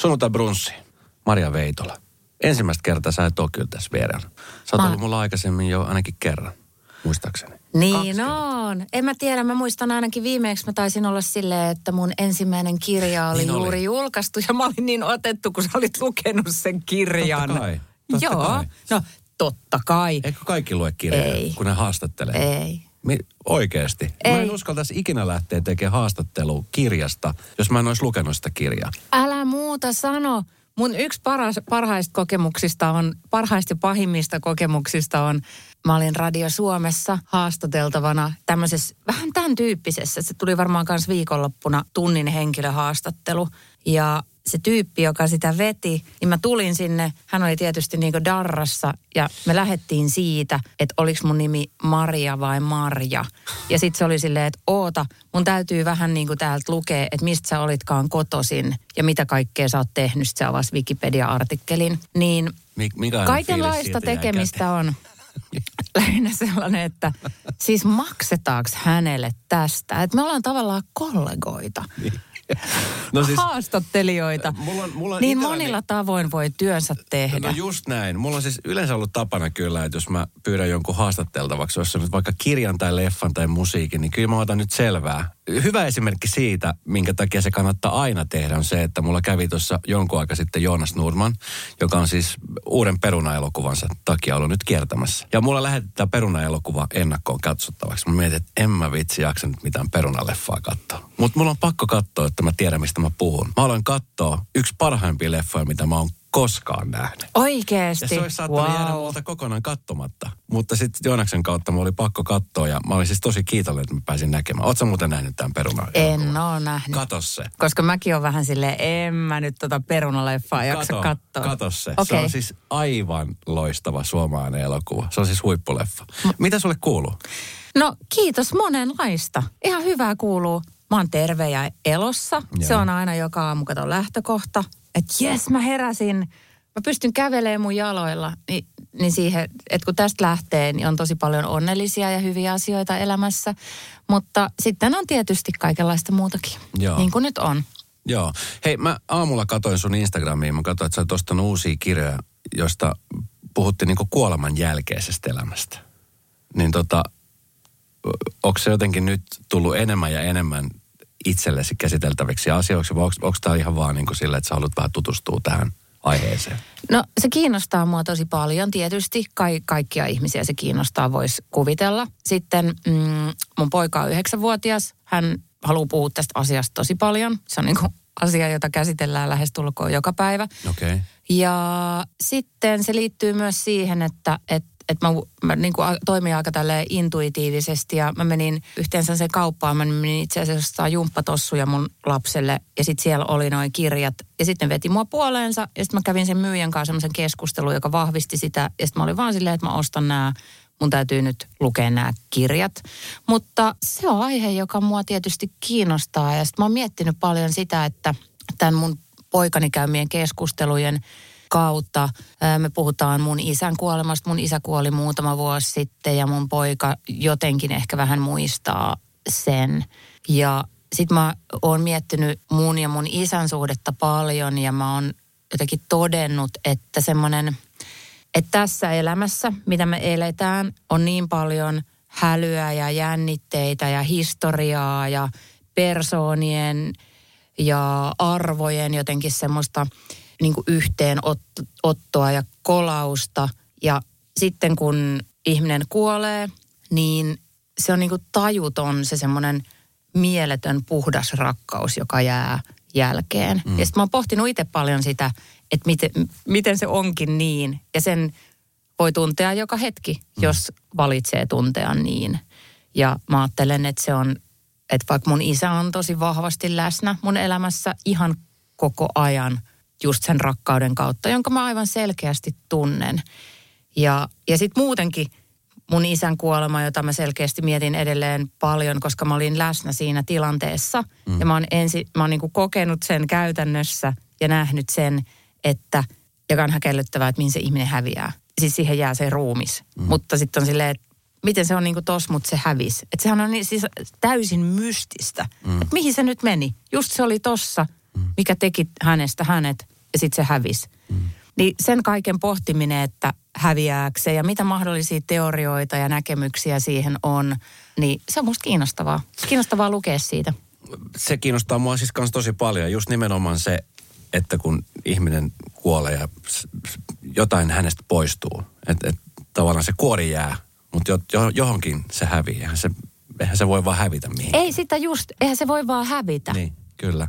Sunnuntai brunssi. Maria Veitola. Ensimmäistä kertaa sä et ole kyllä tässä vierellä. Sä oot ollut mulla aikaisemmin jo ainakin kerran, muistaakseni. Niin on. En mä tiedä, mä muistan ainakin viimeksi mä taisin olla silleen, että mun ensimmäinen kirja oli juuri julkaistu ja mä olin niin otettu, kun sä olit lukenut sen kirjan. Totta kai. Joo. No, totta kai. Eikö kaikki lue kirjoja, kun ne haastattelee? Ei. Oikeesti. Mä en uskaltaisi ikinä lähteä tekemään haastattelua kirjasta, jos mä en olisi lukenut sitä kirjaa. Älä muuta sano. Mun yksi parhaista ja pahimmista kokemuksista on, mä olin Radio Suomessa haastateltavana tämmöisessä, vähän tämän tyyppisessä. Se tuli varmaan myös viikonloppuna tunnin henkilöhaastattelu. Ja se tyyppi, joka sitä veti, niin mä tulin sinne, hän oli tietysti niin kuin darrassa ja me lähdettiin siitä, että oliks mun nimi Maria vai Marja. Ja sitten se oli silleen, että oota, mun täytyy vähän niin kuin täältä lukea, että mistä sä olitkaan kotoisin ja mitä kaikkea sä oot tehnyt. Sitten se avasi Wikipedia-artikkelin. Niin kaikenlaista tekemistä on. Lähinnä sellainen, että siis maksetaanko hänelle tästä? Että me ollaan tavallaan kollegoita. No siis, haastattelijoita. Mulla niin monilla tavoin voi työnsä tehdä. No just näin. Mulla on siis yleensä ollut tapana kyllä, että jos mä pyydän jonkun haastatteltavaksi, jos on nyt vaikka kirjan tai leffan tai musiikin, niin kyllä mä otan nyt selvää. Hyvä esimerkki siitä, minkä takia se kannattaa aina tehdä, on se, että mulla kävi tuossa jonkun aika sitten Joonas Nurman, joka on siis uuden Peruna-elokuvansa takia ollut nyt kiertämässä. Ja mulla lähetetään Peruna-elokuva ennakkoon katsottavaksi. Mä mietin, että en mä vitsi jaksa nyt mitään Peruna-leffaa katsoa. Mutta mulla on pakko katsoa, että mä tiedän, mistä mä puhun. Mä aloin katsoa yksi parhaimpia leffoja, mitä mä oon koskaan nähnyt. Oikeesti? Ja se olisi saattanut jäädä multa kokonaan katsomatta. Mutta sitten Joonaksen kautta mulla oli pakko katsoa ja mä olin siis tosi kiitollinen, että mä pääsin näkemään. Ootko sä muuten nähnyt tämän Peruna-elokuvan? En oo nähnyt. Kato se. Koska mäkin oon vähän silleen, en mä nyt Peruna-leffaa jaksa katsoa. Kato se. Okay. Se on siis aivan loistava suomalainen elokuva. Se on siis huippuleffa. Mitä sulle kuuluu? No kiitos monenlaista. Ihan hyvää kuuluu. Mä oon terve ja elossa. Joo. Se on aina joka aamu katon lähtökohta. Että jes, mä heräsin. Mä pystyn kävelemään mun jaloilla. Niin siihen, että kun tästä lähtee, niin on tosi paljon onnellisia ja hyviä asioita elämässä. Mutta sitten on tietysti kaikenlaista muutakin. Joo. Niin kuin nyt on. Joo. Hei, mä aamulla katoin sun Instagramiin. Mä katsoin, että sä oot ostanut uusia kirjoja, joista puhuttiin niinku kuoleman jälkeisestä elämästä. Niin onko se jotenkin nyt tullut enemmän ja enemmän itsellesi käsiteltäviksi asioiksi, vai onko tämä ihan vaan niin kuin sillä, että sä haluat vähän tutustua tähän aiheeseen? No se kiinnostaa mua tosi paljon. Tietysti kaikkia ihmisiä se kiinnostaa, voisi kuvitella. Sitten mun poika on 9-vuotias. Hän haluaa puhua tästä asiasta tosi paljon. Se on niin kuin asia, jota käsitellään lähestulkoon joka päivä. Okay. Ja sitten se liittyy myös siihen, että mä niin kuin toimin aika tälleen intuitiivisesti ja mä menin yhteen sen kauppaan. Mä menin itse asiassa ostaa jumppatossuja mun lapselle ja sitten siellä oli noin kirjat. Ja sitten veti mua puoleensa ja sitten mä kävin sen myyjän kanssa semmoisen keskustelun, joka vahvisti sitä. Ja sitten mä olin vaan silleen, että mä ostan nämä, mun täytyy nyt lukea nämä kirjat. Mutta se on aihe, joka mua tietysti kiinnostaa ja sitten mä oon miettinyt paljon sitä, että tämän mun poikani käymien keskustelujen kautta. Me puhutaan mun isän kuolemasta. Mun isä kuoli muutama vuosi sitten ja mun poika jotenkin ehkä vähän muistaa sen. Ja sit mä oon miettinyt mun ja mun isän suhdetta paljon ja mä oon jotenkin todennut, että semmoinen, että tässä elämässä, mitä me eletään, on niin paljon hälyä ja jännitteitä ja historiaa ja persoonien ja arvojen jotenkin semmoista niin kuin yhteenottoa ja kolausta. Ja sitten kun ihminen kuolee, niin se on niin kuin tajuton se semmoinen mieletön puhdas rakkaus, joka jää jälkeen. Ja sitten mä oon pohtinut itse paljon sitä, että miten se onkin niin. Ja sen voi tuntea joka hetki, jos valitsee tuntea niin. Ja mä ajattelen, että se on, että vaikka mun isä on tosi vahvasti läsnä mun elämässä ihan koko ajan, just sen rakkauden kautta, jonka mä aivan selkeästi tunnen. Ja sitten muutenkin mun isän kuolema, jota mä selkeästi mietin edelleen paljon, koska mä olin läsnä siinä tilanteessa. Ja mä oon niin kuin kokenut sen käytännössä ja nähnyt sen, että, joka on häkellyttävää, että mihin se ihminen häviää. Siis siihen jää se ruumis. Mutta sitten on silleen, että miten se on niin kuin tossa, mutta se hävisi. Että sehän on niin, siis täysin mystistä. Että mihin se nyt meni? Just se oli tossa, mikä teki hänestä hänet. ja sitten se hävisi. Niin sen kaiken pohtiminen, että häviääkö se ja mitä mahdollisia teorioita ja näkemyksiä siihen on, niin se on musta kiinnostavaa. Kiinnostavaa lukea siitä. Se kiinnostaa mua siis kanssa tosi paljon. Just nimenomaan se, että kun ihminen kuolee ja jotain hänestä poistuu. Että tavallaan se kuori jää, mutta johonkin se häviää. Eihän se voi vaan hävitä mihinkään. Ei sitä just, eihän se voi vaan hävitä. Niin, kyllä.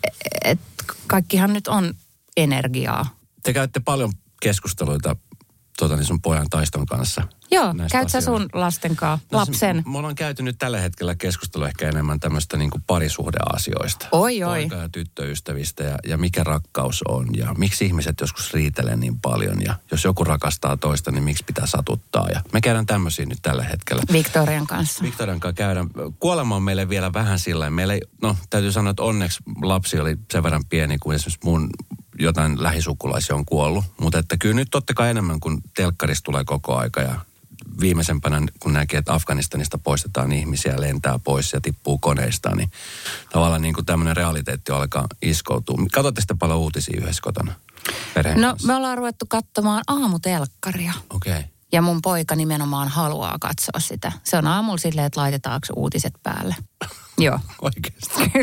Kaikkihan nyt on energiaa. Te käytte paljon keskusteluita sun pojan Taiston kanssa. Joo, käyt sä sun lasten kanssa, lapsen? Me ollaan käyty nyt tällä hetkellä keskustelua ehkä enemmän tämmöistä niin kuin parisuhdeasioista. Oi. Poika- ja tyttöystävistä ja mikä rakkaus on ja miksi ihmiset joskus riitelee niin paljon. Ja jos joku rakastaa toista, niin miksi pitää satuttaa. Ja me käydään tämmöisiä nyt tällä hetkellä. Victorian kanssa. Victorian kanssa käydään. Kuolema on meille vielä vähän sillä. Meillä ei, täytyy sanoa, että onneksi lapsi oli sen verran pieni kuin esimerkiksi mun jotain lähisukulaisia on kuollut. Mutta että kyllä nyt totta kai enemmän kuin telkkarista tulee koko aika ja viimeisempänä, kun näkee, että Afganistanista poistetaan ihmisiä, lentää pois ja tippuu koneista, niin tavallaan niin kuin tämmöinen realiteetti alkaa iskoutua. Katsotte sitten paljon uutisia yhdessä kotona perheen kanssa? Me ollaan ruvettu katsomaan aamutelkkaria. Okei. Okay. Ja mun poika nimenomaan haluaa katsoa sitä. Se on aamulla silleen, että laitetaanko uutiset päälle. Joo. Oikeasti?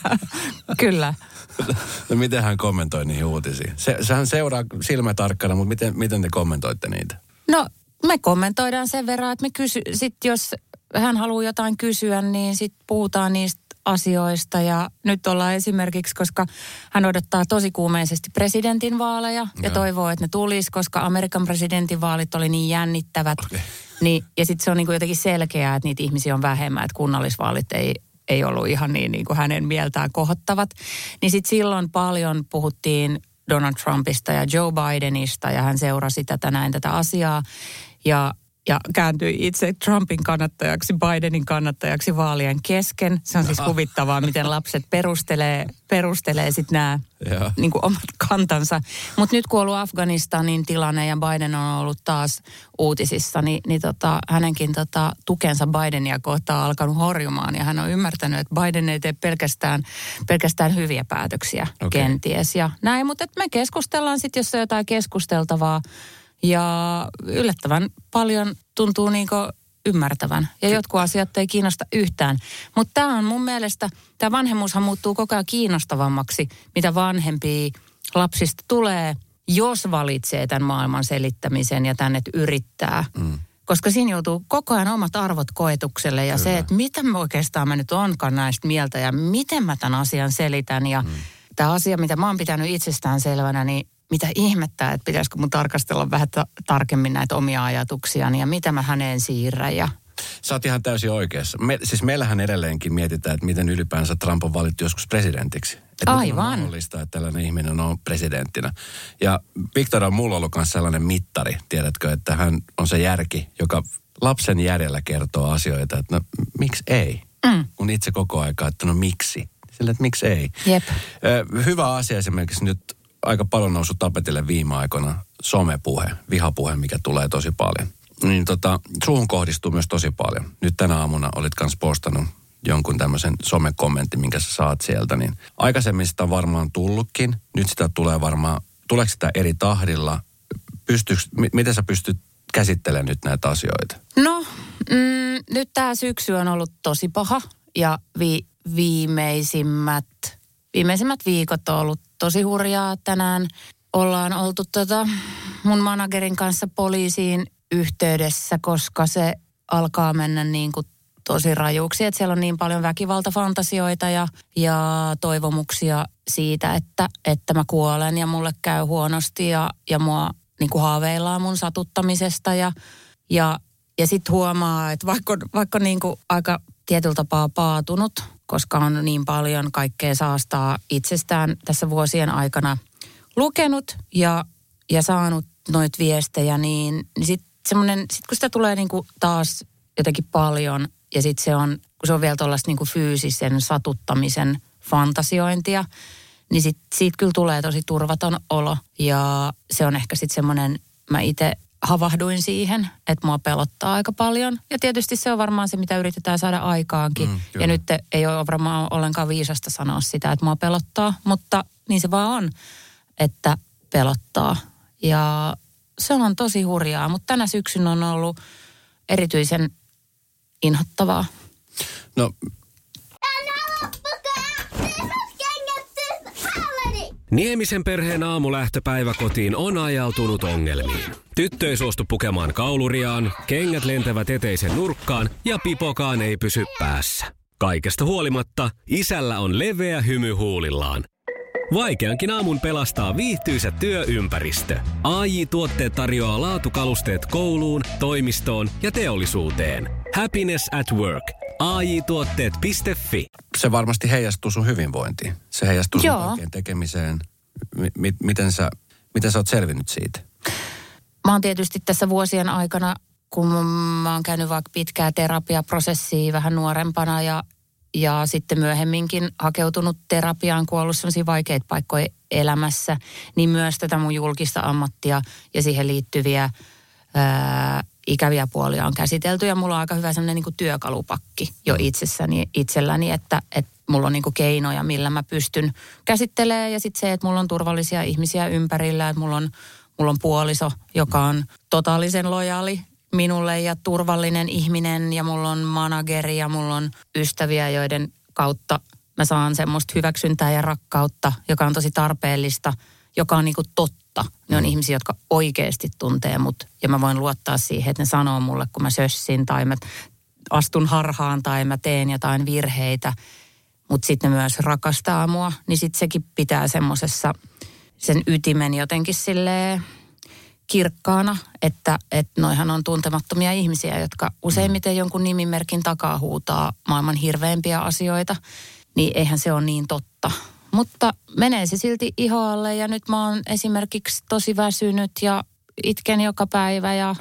Kyllä. No miten hän kommentoi niihin uutisiin? Sehän seuraa silmätarkkana, mutta miten te kommentoitte niitä? No me kommentoidaan sen verran, että sitten jos hän haluaa jotain kysyä, niin sitten puhutaan niistä asioista. Ja nyt ollaan esimerkiksi, koska hän odottaa tosi kuumeisesti presidentinvaaleja ja toivoo, että ne tulisi, koska Amerikan presidentinvaalit oli niin jännittävät. Okay. Niin, ja sitten se on niin kuin jotenkin selkeää, että niitä ihmisiä on vähemmän, että kunnallisvaalit ei ollut ihan niin kuin hänen mieltään kohottavat. Niin sitten silloin paljon puhuttiin Donald Trumpista ja Joe Bidenista ja hän seurasi tätä asiaa ja kääntyi itse Trumpin kannattajaksi, Bidenin kannattajaksi vaalien kesken. Se on siis huvittavaa, miten lapset perustelee sitten nämä niin kuin omat kantansa. Mutta nyt kun on ollut Afganistanin tilanne ja Biden on ollut taas uutisissa, niin hänenkin tukensa Bidenia kohtaan on alkanut horjumaan. Ja hän on ymmärtänyt, että Biden ei tee pelkästään hyviä päätöksiä kenties. Ja näin, mutta me keskustellaan sitten, jos on jotain keskusteltavaa. Ja yllättävän paljon tuntuu niinku ymmärtävän. Ja jotkut asiat ei kiinnosta yhtään. Mutta tämä on mun mielestä, tämä vanhemmuushan muuttuu koko ajan kiinnostavammaksi, mitä vanhempia lapsista tulee, jos valitsee tämän maailman selittämisen ja tänne yrittää. Koska siinä joutuu koko ajan omat arvot koetukselle ja se, että mitä mä nyt onkaan näistä mieltä ja miten mä tämän asian selitän. Ja tämä asia, mitä mä oon pitänyt itsestään selvänä, niin mitä ihmettää, että pitäisikö mun tarkastella vähän tarkemmin näitä omia ajatuksiani ja mitä mä häneen siirrän. Sä oot ihan täysin oikeassa. Siis meillähän edelleenkin mietitään, että miten ylipäänsä Trump on valittu joskus presidentiksi. Että aivan. On mahdollista, että tällainen ihminen on presidenttinä. Ja Victor on mulla ollut myös sellainen mittari, tiedätkö, että hän on se järki, joka lapsen järjellä kertoo asioita, että no miksi ei? Kun itse koko aikaa, että no miksi? Sillä, että miksi ei? Jep. Hyvä asia esimerkiksi nyt aika paljon noussut tapetille viime aikoina somepuhe, vihapuhe, mikä tulee tosi paljon. Niin suhun kohdistuu myös tosi paljon. Nyt tänä aamuna olit kanssa postannut jonkun tämmöisen somekommentin, minkä sä saat sieltä. Niin aikaisemmin sitä on varmaan tullutkin. Nyt sitä tulee varmaan, tuleeko sitä eri tahdilla? Miten sä pystyt käsittelemään nyt näitä asioita? No, nyt tämä syksy on ollut tosi paha ja viimeisimmät viikot on ollut tosi hurjaa. Tänään ollaan oltu mun managerin kanssa poliisiin yhteydessä, koska se alkaa mennä niin kuin tosi rajuksi. Että siellä on niin paljon väkivaltafantasioita ja toivomuksia siitä, että mä kuolen ja mulle käy huonosti ja mua niin kuin haaveillaan mun satuttamisesta. Ja sitten huomaa, että vaikka niin kuin aika tietyllä tapaa paatunut, koska on niin paljon kaikkea saastaa itsestään tässä vuosien aikana lukenut ja saanut noita viestejä, niin sitten kun sitä tulee niinku taas jotenkin paljon ja sitten kun se on vielä tuollaista niinku fyysisen satuttamisen fantasiointia, niin siitä kyllä tulee tosi turvaton olo ja se on ehkä sitten semmoinen, mä itse havahduin siihen, että mua pelottaa aika paljon. Ja tietysti se on varmaan se, mitä yritetään saada aikaankin. Ja nyt ei ole varmaan ollenkaan viisasta sanoa sitä, että mua pelottaa, mutta niin se vaan on. että pelottaa. Ja se on tosi hurjaa, mutta tänä syksyn on ollut erityisen inhottavaa. No, Niemisen perheen aamulähtöpäivä kotiin on ajautunut ongelmiin. Tyttö ei suostu pukemaan kauluriaan, kengät lentävät eteisen nurkkaan ja pipokaan ei pysy päässä. Kaikesta huolimatta, isällä on leveä hymy huulillaan. Vaikeankin aamun pelastaa viihtyisä työympäristö. AJ-tuotteet tarjoaa laatukalusteet kouluun, toimistoon ja teollisuuteen. Happiness at work. AJ-tuotteet.fi. se varmasti heijastuu sun hyvinvointiin. Se heijastuu sun kaikkeen tekemiseen. Miten sä oot selvinnyt siitä? Mä oon tietysti tässä vuosien aikana, kun mä oon käynyt vaikka pitkää terapiaprosessia vähän nuorempana ja sitten myöhemminkin hakeutunut terapiaan, kun on ollut sellaisia vaikeita paikkoja elämässä, niin myös tätä mun julkista ammattia ja siihen liittyviä ikäviä puolia on käsitelty. Ja mulla on aika hyvä sellainen niin kuin työkalupakki jo itselläni, että mulla on niin kuin keinoja, millä mä pystyn käsittelemään. Ja sitten se, että mulla on turvallisia ihmisiä ympärillä, että mulla on puoliso, joka on totaalisen lojaali minulle ja turvallinen ihminen, ja mulla on manageri ja mulla on ystäviä, joiden kautta mä saan semmoista hyväksyntää ja rakkautta, joka on tosi tarpeellista, joka on niinku totta. Ne on ihmisiä, jotka oikeasti tuntee mut, ja mä voin luottaa siihen, että ne sanoo mulle, kun mä sössin tai mä astun harhaan tai mä teen jotain virheitä, mutta sitten ne myös rakastaa mua, niin sitten sekin pitää semmosessa sen ytimen jotenkin silleen kirkkaana, että noihan on tuntemattomia ihmisiä, jotka useimmiten jonkun nimimerkin takaa huutaa maailman hirveimpiä asioita, niin eihän se ole niin totta. Mutta menee se silti ihoalle ja nyt mä oon esimerkiksi tosi väsynyt ja itken joka päivä ja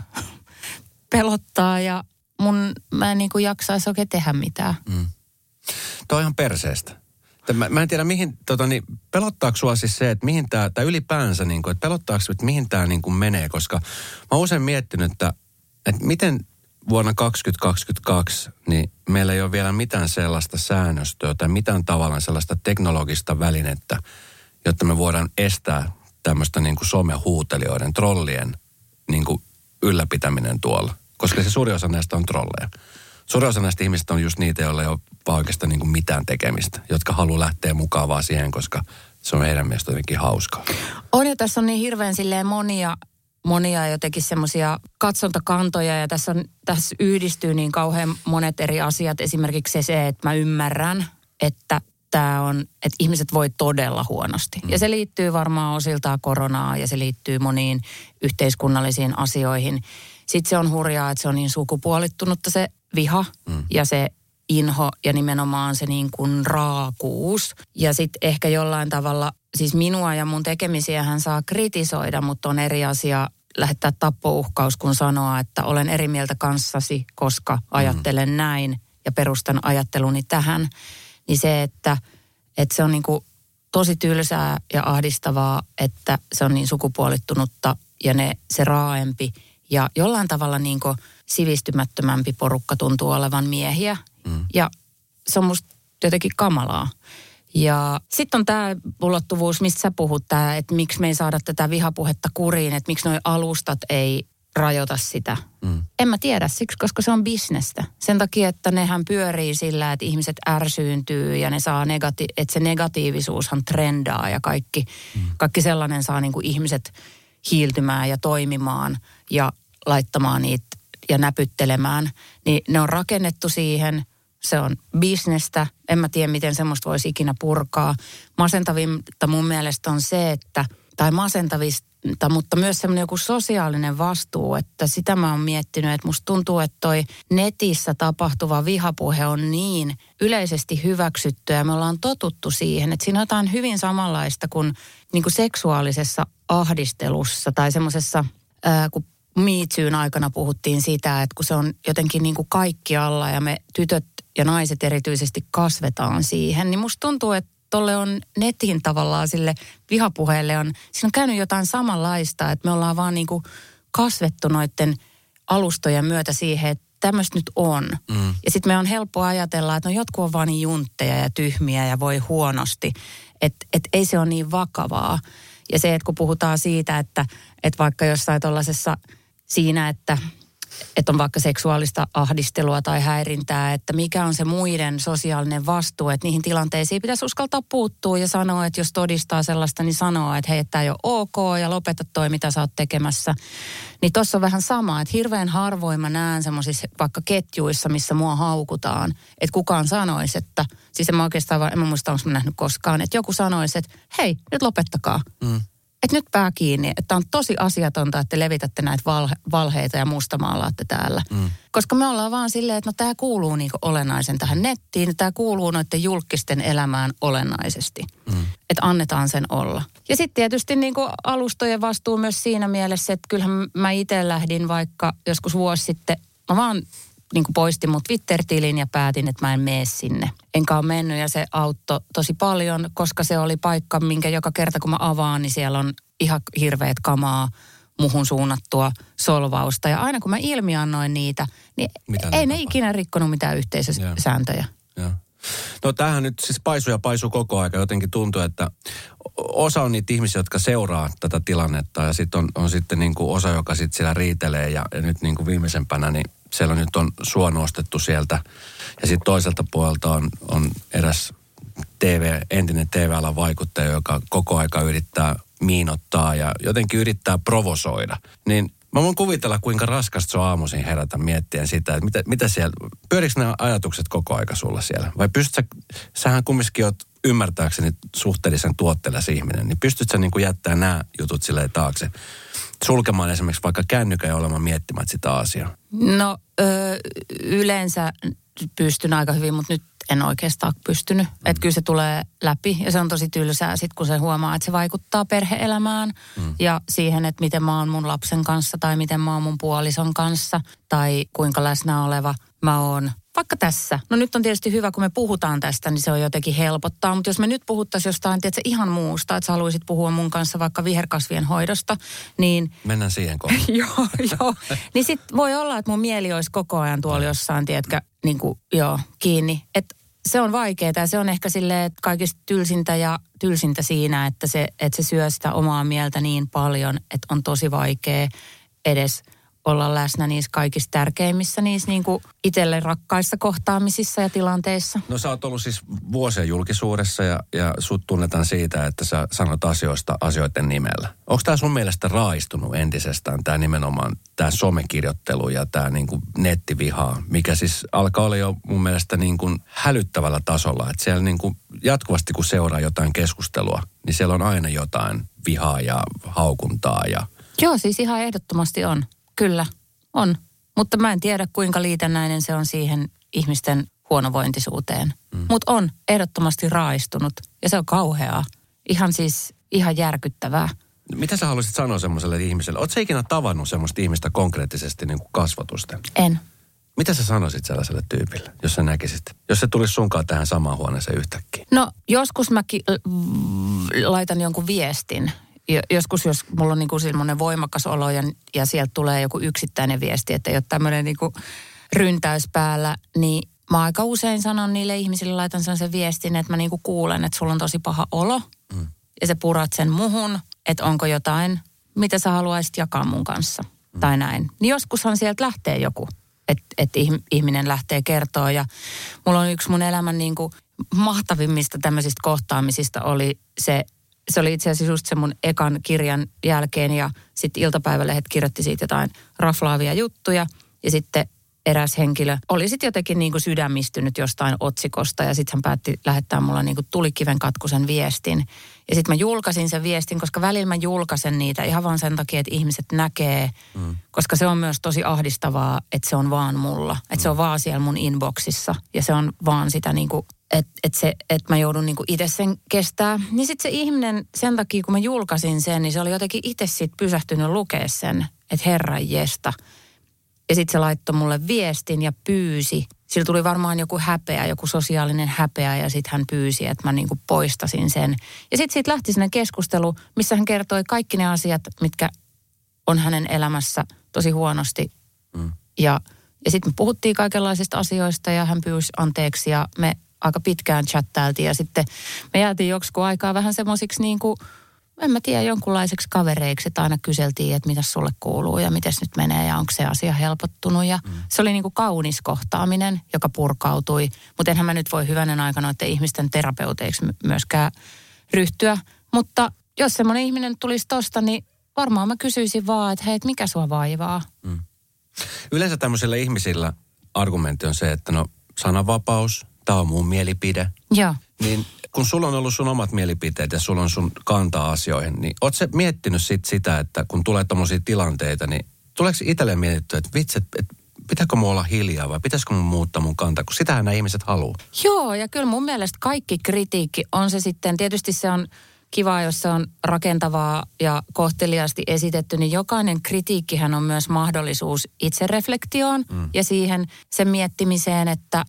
pelottaa ja mä en niin kuin jaksaisi oikein tehdä mitään. Toi on ihan perseestä. Mä en tiedä, mihin, pelottaako sua siis se, että mihin tää ylipäänsä, niin kuin, että pelottaako, että mihin tää niin kuin menee, koska mä oon usein miettinyt, että miten vuonna 2022, niin meillä ei ole vielä mitään sellaista säännöstöä tai mitään tavallaan sellaista teknologista välinettä, jotta me voidaan estää tämmöistä niin kuin somehuutelijoiden, trollien niin kuin ylläpitäminen tuolla, koska se suuri osa näistä on trolleja. Suurin osa näistä ihmistä on just niitä, joilla ei ole oikeastaan niin kuin mitään tekemistä, jotka haluaa lähteä mukaan vaan siihen, koska se on heidän mielestä jotenkin hauskaa. On ja tässä on niin hirveän silleen monia jotenkin semmoisia katsontakantoja ja tässä yhdistyy niin kauhean monet eri asiat. Esimerkiksi se, että mä ymmärrän, että että ihmiset voi todella huonosti. Ja se liittyy varmaan osiltaan koronaan ja se liittyy moniin yhteiskunnallisiin asioihin. Sitten se on hurjaa, että se on niin sukupuolittunutta se viha ja se inho ja nimenomaan se niin kuin raakuus. Ja sitten ehkä jollain tavalla, siis minua ja mun tekemisiähän saa kritisoida, mutta on eri asia lähettää tappouhkaus, kun sanoa, että olen eri mieltä kanssasi, koska ajattelen näin ja perustan ajatteluni tähän. Niin se, että se on niin kuin tosi tylsää ja ahdistavaa, että se on niin sukupuolittunutta ja se raaempi ja jollain tavalla niin kuin sivistymättömämpi porukka tuntuu olevan miehiä. Ja se on musta jotenkin kamalaa. Ja sitten on tämä ulottuvuus, mistä sä puhut, että miksi me ei saada tätä vihapuhetta kuriin, että miksi noi alustat ei rajoita sitä. En mä tiedä siksi, koska se on bisnestä. Sen takia, että nehän pyörii sillä, että ihmiset ärsyyntyy ja ne saa että se negatiivisuushan trendaa ja kaikki sellainen saa niinku ihmiset hiiltymään ja toimimaan ja laittamaan niitä ja näpyttelemään. Niin ne on rakennettu siihen. Se on bisnestä. En mä tiedä, miten semmoista voisi ikinä purkaa. Masentavinta mun mielestä on se, tai masentavista, mutta myös semmoinen joku sosiaalinen vastuu, että sitä mä oon miettinyt, että musta tuntuu, että toi netissä tapahtuva vihapuhe on niin yleisesti hyväksyttyä ja me ollaan totuttu siihen, että siinä on jotain hyvin samanlaista kuin, niin kuin seksuaalisessa ahdistelussa tai semmoisessa, kun Me Toon aikana puhuttiin sitä, että kun se on jotenkin niin kuin kaikkialla ja me tytöt ja naiset erityisesti kasvetaan siihen, niin musta tuntuu, että tolle on netin tavallaan sille vihapuheelle siinä on käynyt jotain samanlaista, että me ollaan vaan niin kuin kasvettu noiden alustojen myötä siihen, että tämmöistä nyt on. Ja sitten me on helppo ajatella, että no jotkut on vaan niin juntteja ja tyhmiä ja voi huonosti, että ei se ole niin vakavaa. Ja se, että kun puhutaan siitä, että vaikka jossain tuollaisessa siinä, että on vaikka seksuaalista ahdistelua tai häirintää, että mikä on se muiden sosiaalinen vastuu, että niihin tilanteisiin pitäisi uskaltaa puuttua ja sanoa, että jos todistaa sellaista, niin sanoa, että hei, että tämä ei ole ok ja lopeta toi, mitä sä oot tekemässä. Niin tossa on vähän sama, että hirveän harvoin mä näen semmoisissa vaikka ketjuissa, missä mua haukutaan, että kukaan sanoisi, että, siis en mä oikeastaan, en mä muista, onko mä nähnyt koskaan, että joku sanoisi, että hei, nyt lopettakaa. Että nyt pää kiinni, että on tosi asiatonta, että te levitätte näitä valheita ja mustamaalaatte täällä. Koska me ollaan vaan silleen, että no tämä kuuluu niinku olennaisen tähän nettiin, tämä kuuluu noiden julkisten elämään olennaisesti. Että annetaan sen olla. Ja sitten tietysti niinku alustojen vastuu myös siinä mielessä, että kyllähän mä itse lähdin vaikka joskus vuosi sitten, mä vaan niin kuin poistin mun Twitter-tilin ja päätin, että mä en mene sinne. Enkä ole mennyt ja se auttoi tosi paljon, koska se oli paikka, minkä joka kerta kun mä avaan, niin siellä on ihan hirveät kamaa muhun suunnattua solvausta. Ja aina kun mä ilmiannoin niitä, niin ei ne ikinä rikkonut mitään yhteisösääntöjä. Ja. No tämähän nyt siis paisuu koko aika. Jotenkin tuntuu, että osa on niitä ihmisiä, jotka seuraa tätä tilannetta ja sitten on sitten niin kuin osa, joka sitten siellä riitelee ja nyt niin kuin viimeisempänä, niin siellä nyt on sua nostettu sieltä. Ja sitten toiselta puolelta on eräs entinen TV-alan vaikuttaja, joka koko aika yrittää miinottaa ja jotenkin yrittää provosoida. Niin mä voin kuvitella, kuinka raskasta se on aamuisin herätä miettien sitä, että mitä siellä, pyörikö nämä ajatukset koko aika sulla siellä? Vai sähän kumminkin oot ymmärtääkseni suhteellisen tuottelias ihminen, niin pystyt sä niin kuin jättämään nämä jutut silleen taakse? Sulkemaan esimerkiksi vaikka kännykän ja olemaan miettimään sitä asiaa? No yleensä pystyn aika hyvin, mutta nyt en oikeastaan pystynyt. Että kyllä se tulee läpi ja se on tosi tylsää sit, kun se huomaa, että se vaikuttaa perhe-elämään ja siihen, että miten mä oon mun lapsen kanssa tai miten mä oon mun puolison kanssa tai kuinka läsnä oleva mä oon. Vaikka tässä. No nyt on tietysti hyvä, kun me puhutaan tästä, niin se on jotenkin helpottaa. Mutta jos me nyt puhuttaisiin jostain, tiedätkö, ihan muusta, että sä haluaisit puhua mun kanssa vaikka viherkasvien hoidosta, niin... Mennään siihen kohtaan. Joo. Niin sit voi olla, että mun mieli olisi koko ajan tuolla jossain, tiedätkö, niin kuin, kiinni. Että se on vaikeaa ja se on ehkä silleen, että kaikista tylsintä siinä, että se syö sitä omaa mieltä niin paljon, että on tosi vaikea edes olla läsnä niissä kaikista tärkeimmissä, niissä niin kuin itselle rakkaissa kohtaamisissa ja tilanteissa. No sä oot ollut siis vuosia julkisuudessa ja sut tunnetaan siitä, että sä sanot asioiden nimellä. Onko tää sun mielestä raaistunut entisestään tää nimenomaan tää somekirjoittelu ja tää niin kuin nettivihaa, mikä siis alkaa olla jo mun mielestä niin kuin hälyttävällä tasolla, että siellä niin kuin jatkuvasti kun seuraa jotain keskustelua, niin siellä on aina jotain vihaa ja haukuntaa ja... Joo, siis ihan ehdottomasti on. Kyllä, on. Mutta mä en tiedä, kuinka liitännäinen se on siihen ihmisten huonovointisuuteen. Mutta on ehdottomasti raaistunut ja se on kauheaa. Ihan järkyttävää. Mitä sä haluaisit sanoa semmoiselle ihmiselle? Ootko sä ikinä tavannut semmoista ihmistä konkreettisesti niin kuin kasvotusten? En. Mitä sä sanoisit sellaiselle tyypille, jos sä näkisit? Jos se tulisi sunkaan tähän samaan huoneeseen yhtäkkiä? No, joskus mä laitan jonkun viestin. Joskus, jos mulla on niinku semmoinen voimakas olo ja sieltä tulee joku yksittäinen viesti, että ei ole tämmöinen niinku ryntäys päällä, niin mä aika usein sanon niille ihmisille, laitan sen viestin, että mä niinku kuulen, että sulla on tosi paha olo ja sä purat sen muhun, että onko jotain, mitä sä haluaisit jakaa mun kanssa tai näin. Niin joskushan sieltä lähtee joku, että ihminen lähtee kertoa ja mulla on yksi mun elämän niinku mahtavimmista tämmöisistä kohtaamisista oli se oli itse asiassa just se mun ekan kirjan jälkeen ja sitten iltapäivälehdet kirjoitti siitä jotain raflaavia juttuja ja sitten eräs henkilö oli sitten jotenkin niin kuin sydämistynyt jostain otsikosta ja sitten hän päätti lähettää mulle niin kuin tulikiven katkuisen viestin. Ja sitten mä julkaisin sen viestin, koska välillä mä julkaisen niitä ihan vaan sen takia, että ihmiset näkee, koska se on myös tosi ahdistavaa, että se on vaan mulla. Että se on vaan siellä mun inboxissa ja se on vaan sitä niin kuin, että mä joudun niin kuin itse sen kestää. Niin sitten se ihminen sen takia, kun mä julkaisin sen, niin se oli jotenkin itse sitten pysähtynyt lukea sen, että herranjesta. Ja sitten se laittoi mulle viestin ja pyysi. Sillä tuli varmaan joku häpeä, joku sosiaalinen häpeä ja sitten hän pyysi, että mä niinku poistasin sen. Ja sitten siitä lähti sellainen keskustelu, missä hän kertoi kaikki ne asiat, mitkä on hänen elämässä tosi huonosti. Ja sitten me puhuttiin kaikenlaisista asioista ja hän pyysi anteeksi ja me aika pitkään chattailtiin. Ja sitten me jäätiin joksikin aikaa vähän semmoisiksi niinku, en mä tiedä, jonkunlaiseksi kavereiksi, että aina kyseltiin, että mitäs sulle kuuluu ja mitäs nyt menee ja onko se asia helpottunut. Ja se oli niin kuin kaunis kohtaaminen, joka purkautui. Mutta enhän mä nyt voi hyvänen aikana noiden ihmisten terapeuteiksi myöskään ryhtyä. Mutta jos semmoinen ihminen tulisi tosta, niin varmaan mä kysyisin vaan, että hei, mikä sua vaivaa? Yleensä tämmöisillä ihmisillä argumentti on se, että no sananvapaus, tämä on mun mielipide. Joo. Niin kun sulla on ollut sun omat mielipiteet ja sulla on sun kantaa asioihin, niin ootko sä miettinyt sitä, että kun tulee tommosia tilanteita, niin tuleeko itselleen mietittyä, että vitsi, että pitääkö mun olla hiljaa vai pitäisikö mun muuttaa mun kantaa, kun sitähän nämä ihmiset haluaa. Joo, ja kyllä mun mielestä kaikki kritiikki on se sitten, tietysti se on kiva, jos se on rakentavaa ja kohteliaasti esitetty, niin jokainen kritiikkihän on myös mahdollisuus itsereflektioon ja siihen sen miettimiseen, että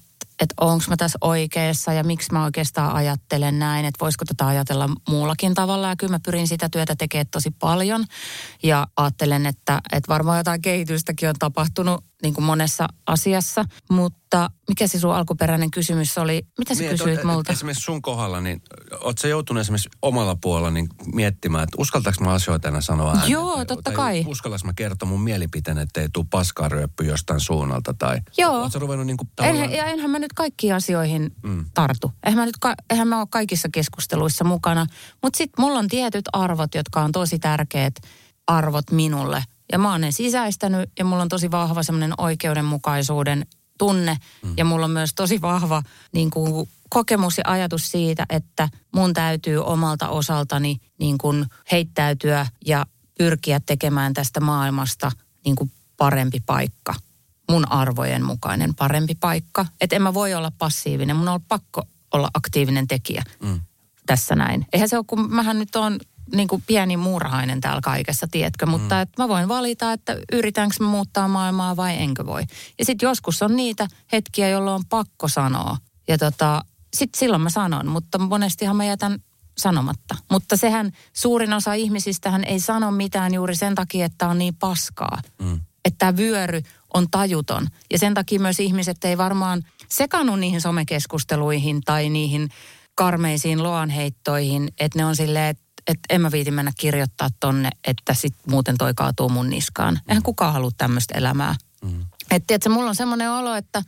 onko mä tässä oikeassa ja miksi mä oikeastaan ajattelen näin, että voisiko tätä ajatella muullakin tavalla. Ja kyllä mä pyrin sitä työtä tekemään tosi paljon ja ajattelen, että varmaan jotain kehitystäkin on tapahtunut niin kuin monessa asiassa. Mutta mikä se sun alkuperäinen kysymys oli? Mitä sä kysyit multa? Esimerkiksi sun kohdalla, niin oot sä joutunut esimerkiksi omalla puolella niin miettimään, että uskaltaako mä asioita enää sanoa ääneen? Joo, totta kai. Uskallas mä kertoa mun mielipiteen, ettei tule paskaa ryöppy jostain suunnalta tai... Joo. Oot sä ruvennut niin kuin enhän mä nyt kaikkiin asioihin tartu. Eihän mä ole kaikissa keskusteluissa mukana. Mutta sitten mulla on tietyt arvot, jotka on tosi tärkeät arvot minulle. Ja mä oon ne sisäistänyt ja mulla on tosi vahva semmoinen oikeudenmukaisuuden tunne. Ja mulla on myös tosi vahva niin kuin kokemus ja ajatus siitä, että mun täytyy omalta osaltani niin kuin heittäytyä ja pyrkiä tekemään tästä maailmasta niin kuin parempi paikka. Mun arvojen mukainen parempi paikka. Että en mä voi olla passiivinen. Mun on pakko olla aktiivinen tekijä tässä näin. Eihän se ole, kun mähän nyt on niin kuin pieni muurahainen täällä kaikessa, tiedätkö? Mutta että mä voin valita, että yritänkö mä muuttaa maailmaa vai enkö voi. Ja sitten joskus on niitä hetkiä, jolloin on pakko sanoa. Ja sitten silloin mä sanon, mutta monestihan mä jätän sanomatta. Mutta sehän suurin osa ihmisistähän ei sano mitään juuri sen takia, että on niin paskaa. Että tämä vyöry on tajuton. Ja sen takia myös ihmiset ei varmaan sekannut niihin somekeskusteluihin tai niihin karmeisiin loanheittoihin, että ne on silleen, että en mä viiti mennä kirjoittaa tonne, että sit muuten toi kaatuu mun niskaan. Eihän kukaan halua tämmöistä elämää. Että tiedätkö, mulla on semmoinen olo, että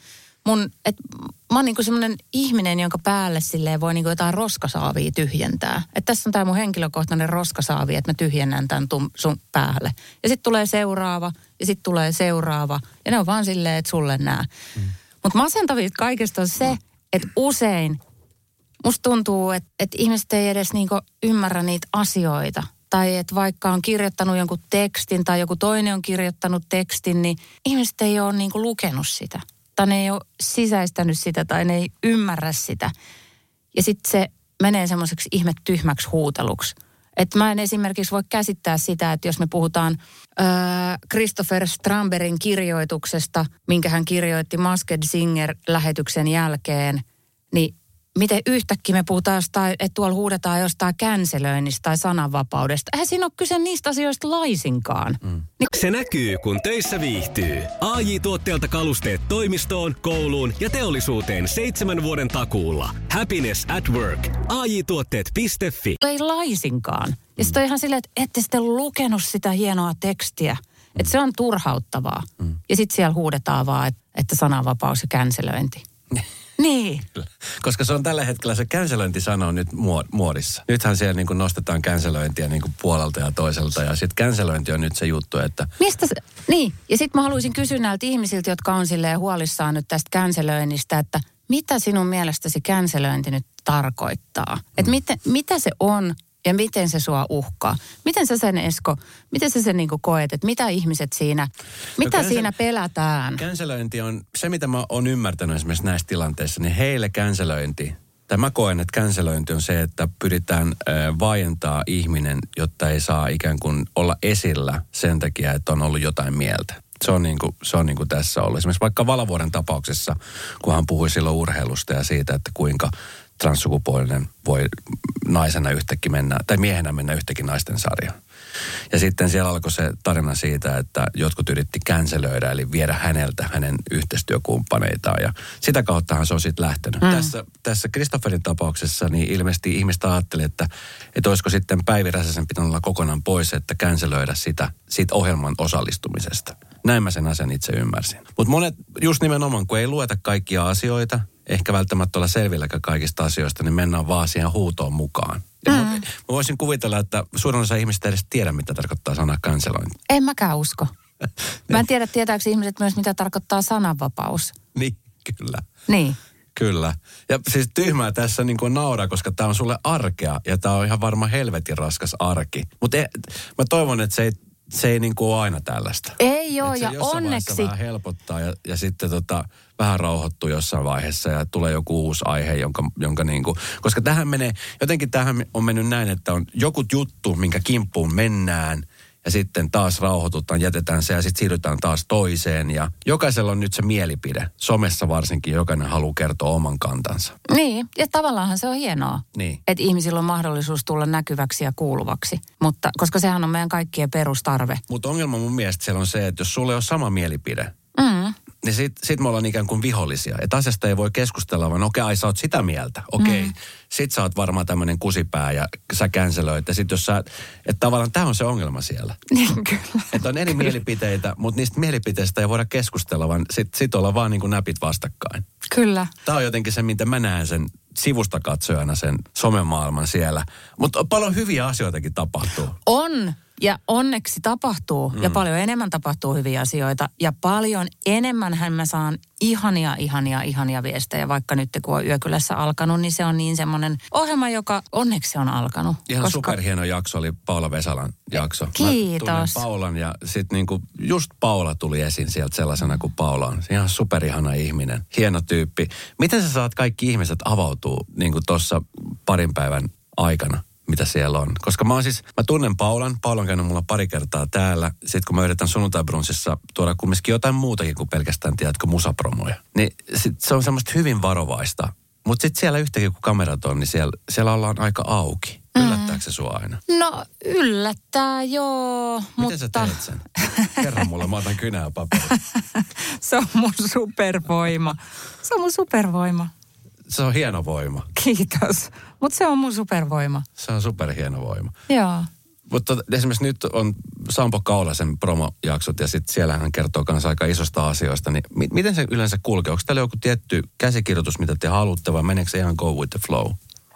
mä oon niinku semmoinen ihminen, jonka päälle silleen voi niinku jotain roskasaavia tyhjentää. Että tässä on tää mun henkilökohtainen roskasaavi, että mä tyhjennän tämän sun päälle. Ja sitten tulee seuraava, ja sitten tulee seuraava. Ja ne on vaan silleen, että sulle nää. Mutta masentavista kaikesta on se, että usein musta tuntuu, että ihmiset ei edes niinku ymmärrä niitä asioita. Tai että vaikka on kirjoittanut jonkun tekstin tai joku toinen on kirjoittanut tekstin, niin ihmiset ei ole niinku lukenut sitä. Tai ne ei ole sisäistänyt sitä tai ne ei ymmärrä sitä. Ja sitten se menee semmoiseksi ihme tyhmäksi huuteluksi. Että mä en esimerkiksi voi käsittää sitä, että jos me puhutaan Christopher Strambergin kirjoituksesta, minkä hän kirjoitti Masked Singer-lähetyksen jälkeen, niin miten yhtäkkiä me puhutaan jostain, että tuolla huudetaan jostain cancelöinnistä tai sananvapaudesta. Eihän siinä ole kyse niistä asioista laisinkaan. Se näkyy, kun töissä viihtyy. AJ-tuotteelta kalusteet toimistoon, kouluun ja teollisuuteen 7 vuoden takuulla. Happiness at work. AJ-tuotteet.fi. Ei laisinkaan. Ja sitten on ihan silleen, että ette sitten lukenut sitä hienoa tekstiä. Että se on turhauttavaa. Ja sitten siellä huudetaan vaan, että sananvapaus ja cancelöinti. Niin. Koska se on tällä hetkellä, se cancelöinti-sana on nyt muodissa. Nythän siellä niin kuin nostetaan cancelöintiä niin kuin puolelta ja toiselta. Ja sitten cancelöinti on nyt se juttu, että... Mistä se... Niin. Ja sitten mä haluaisin kysyä näiltä ihmisiltä, jotka on silleen huolissaan nyt tästä cancelöinnistä, että mitä sinun mielestäsi cancelöinti nyt tarkoittaa? Että mitä se on ja miten se sua uhkaa? Miten sä sen, Esko, miten sä sen niin kuin koet, että mitä ihmiset siinä, mitä siinä pelätään? Cancelöinti on, se mitä mä oon ymmärtänyt esimerkiksi näissä tilanteissa, niin heille cancelöinti, tai mä koen, että cancelöinti on se, että pyritään vaientaa ihminen, jotta ei saa ikään kuin olla esillä sen takia, että on ollut jotain mieltä. Se on niin kuin tässä ollut. Esimerkiksi vaikka Valavuoren tapauksessa, kun hän puhui silloin urheilusta ja siitä, että kuinka transsukupuolinen voi naisena yhtäkkiä mennä, tai miehenä mennä yhtäkkiä naisten sarjaan. Ja sitten siellä alkoi se tarina siitä, että jotkut yritti cancelöidä, eli viedä häneltä hänen yhteistyökumppaneitaan. Ja sitä kauttahan se on sitten lähtenyt. Tässä Christopherin tapauksessa niin ilmeisesti ihmistä ajatteli, että olisiko sitten Päivi Räsäsen pitänyt olla kokonaan pois, että cancelöidä siitä ohjelman osallistumisesta. Näin mä sen asian itse ymmärsin. Mutta monet, just nimenomaan, kun ei lueta kaikkia asioita, ehkä välttämättä olla selvilläkään kaikista asioista, niin mennään vaan siihen huutoon mukaan. Mä voisin kuvitella, että suurin osa ihmistä edes tiedä, mitä tarkoittaa sana cancelointi. En mäkään usko. Mä en tiedä, tietääkö ihmiset myös, mitä tarkoittaa sananvapaus. Niin, kyllä. Niin. Kyllä. Ja siis tyhmää tässä niin kuin nauraa, koska tämä on sulle arkea ja tämä on ihan varmaan helvetin raskas arki. Mutta mä toivon, että se ei niin kuin ole aina tällaista. Ei ole, ja onneksi. Vähän helpottaa ja sitten vähän rauhoittuu jossain vaiheessa ja tulee joku uusi aihe, jonka niin kuin, koska tähän on mennyt näin, että on joku juttu, minkä kimppuun mennään ja sitten taas rauhoitutaan, jätetään se ja sitten siirrytään taas toiseen ja jokaisella on nyt se mielipide. Somessa varsinkin jokainen haluaa kertoa oman kantansa. Niin, ja tavallaanhan se on hienoa, niin. Että ihmisillä on mahdollisuus tulla näkyväksi ja kuuluvaksi, mutta koska sehän on meidän kaikkien perustarve. Mutta ongelma mun mielestä siellä on se, että jos sulla ei ole sama mielipide, niin sit me ollaan ikään kuin vihollisia. Että asiasta ei voi keskustella, vaan okei, sä oot sitä mieltä. Okei, sit sä oot varmaan tämmöinen kusipää ja sä canceloit. Ja sit jos että tavallaan tää on se ongelma siellä. Niin kyllä. Että on eri mielipiteitä, mutta niistä mielipiteistä ei voida keskustella, vaan sit ollaan vaan niin kuin näpit vastakkain. Kyllä. Tää on jotenkin se, mitä mä näen sen sivusta katsojana sen somemaailman siellä. Mutta paljon hyviä asioitakin tapahtuu. On. Ja onneksi tapahtuu, ja paljon enemmän tapahtuu hyviä asioita, ja paljon enemmänhän mä saan ihania viestejä, vaikka nyt kun on Yökylässä alkanut, niin se on niin semmoinen ohjelma, joka onneksi on alkanut. Ihan superhieno jakso oli Paula Vesalan jakso. Kiitos. Mä tunnen Paulan ja sitten niinku just Paula tuli esiin sieltä sellaisena kuin Paula on. Ihan superihana ihminen, hieno tyyppi. Miten sä saat kaikki ihmiset avautuu niinku tuossa parin päivän aikana? Mitä siellä on. Koska mä tunnen Paulan. Paula on käynyt mulla pari kertaa täällä. Sitten kun mä yritän sunnuntai-brunssissa tuoda kumminkin jotain muutakin kuin pelkästään, tiedätkö, musapromoja. Niin se on semmoista hyvin varovaista. Mutta sitten siellä yhtäkin, kun kamerat on, niin siellä ollaan aika auki. Yllättääkö se sua aina? No yllättää, joo. Miten sä teet sen? Kerro mulle, mä otan kynää ja paperia. Se on mun supervoima. Se on hieno voima. Kiitos. Mutta se on mun supervoima. Se on superhieno voima. Joo. Mutta esimerkiksi nyt on Sampo Kaulasen promojaksot ja sitten siellä hän kertoo kanssa aika isosta asioista. Niin miten se yleensä kulkee? Onko täällä joku tietty käsikirjoitus, mitä te haluatte vai meneekö se ihan go with the flow?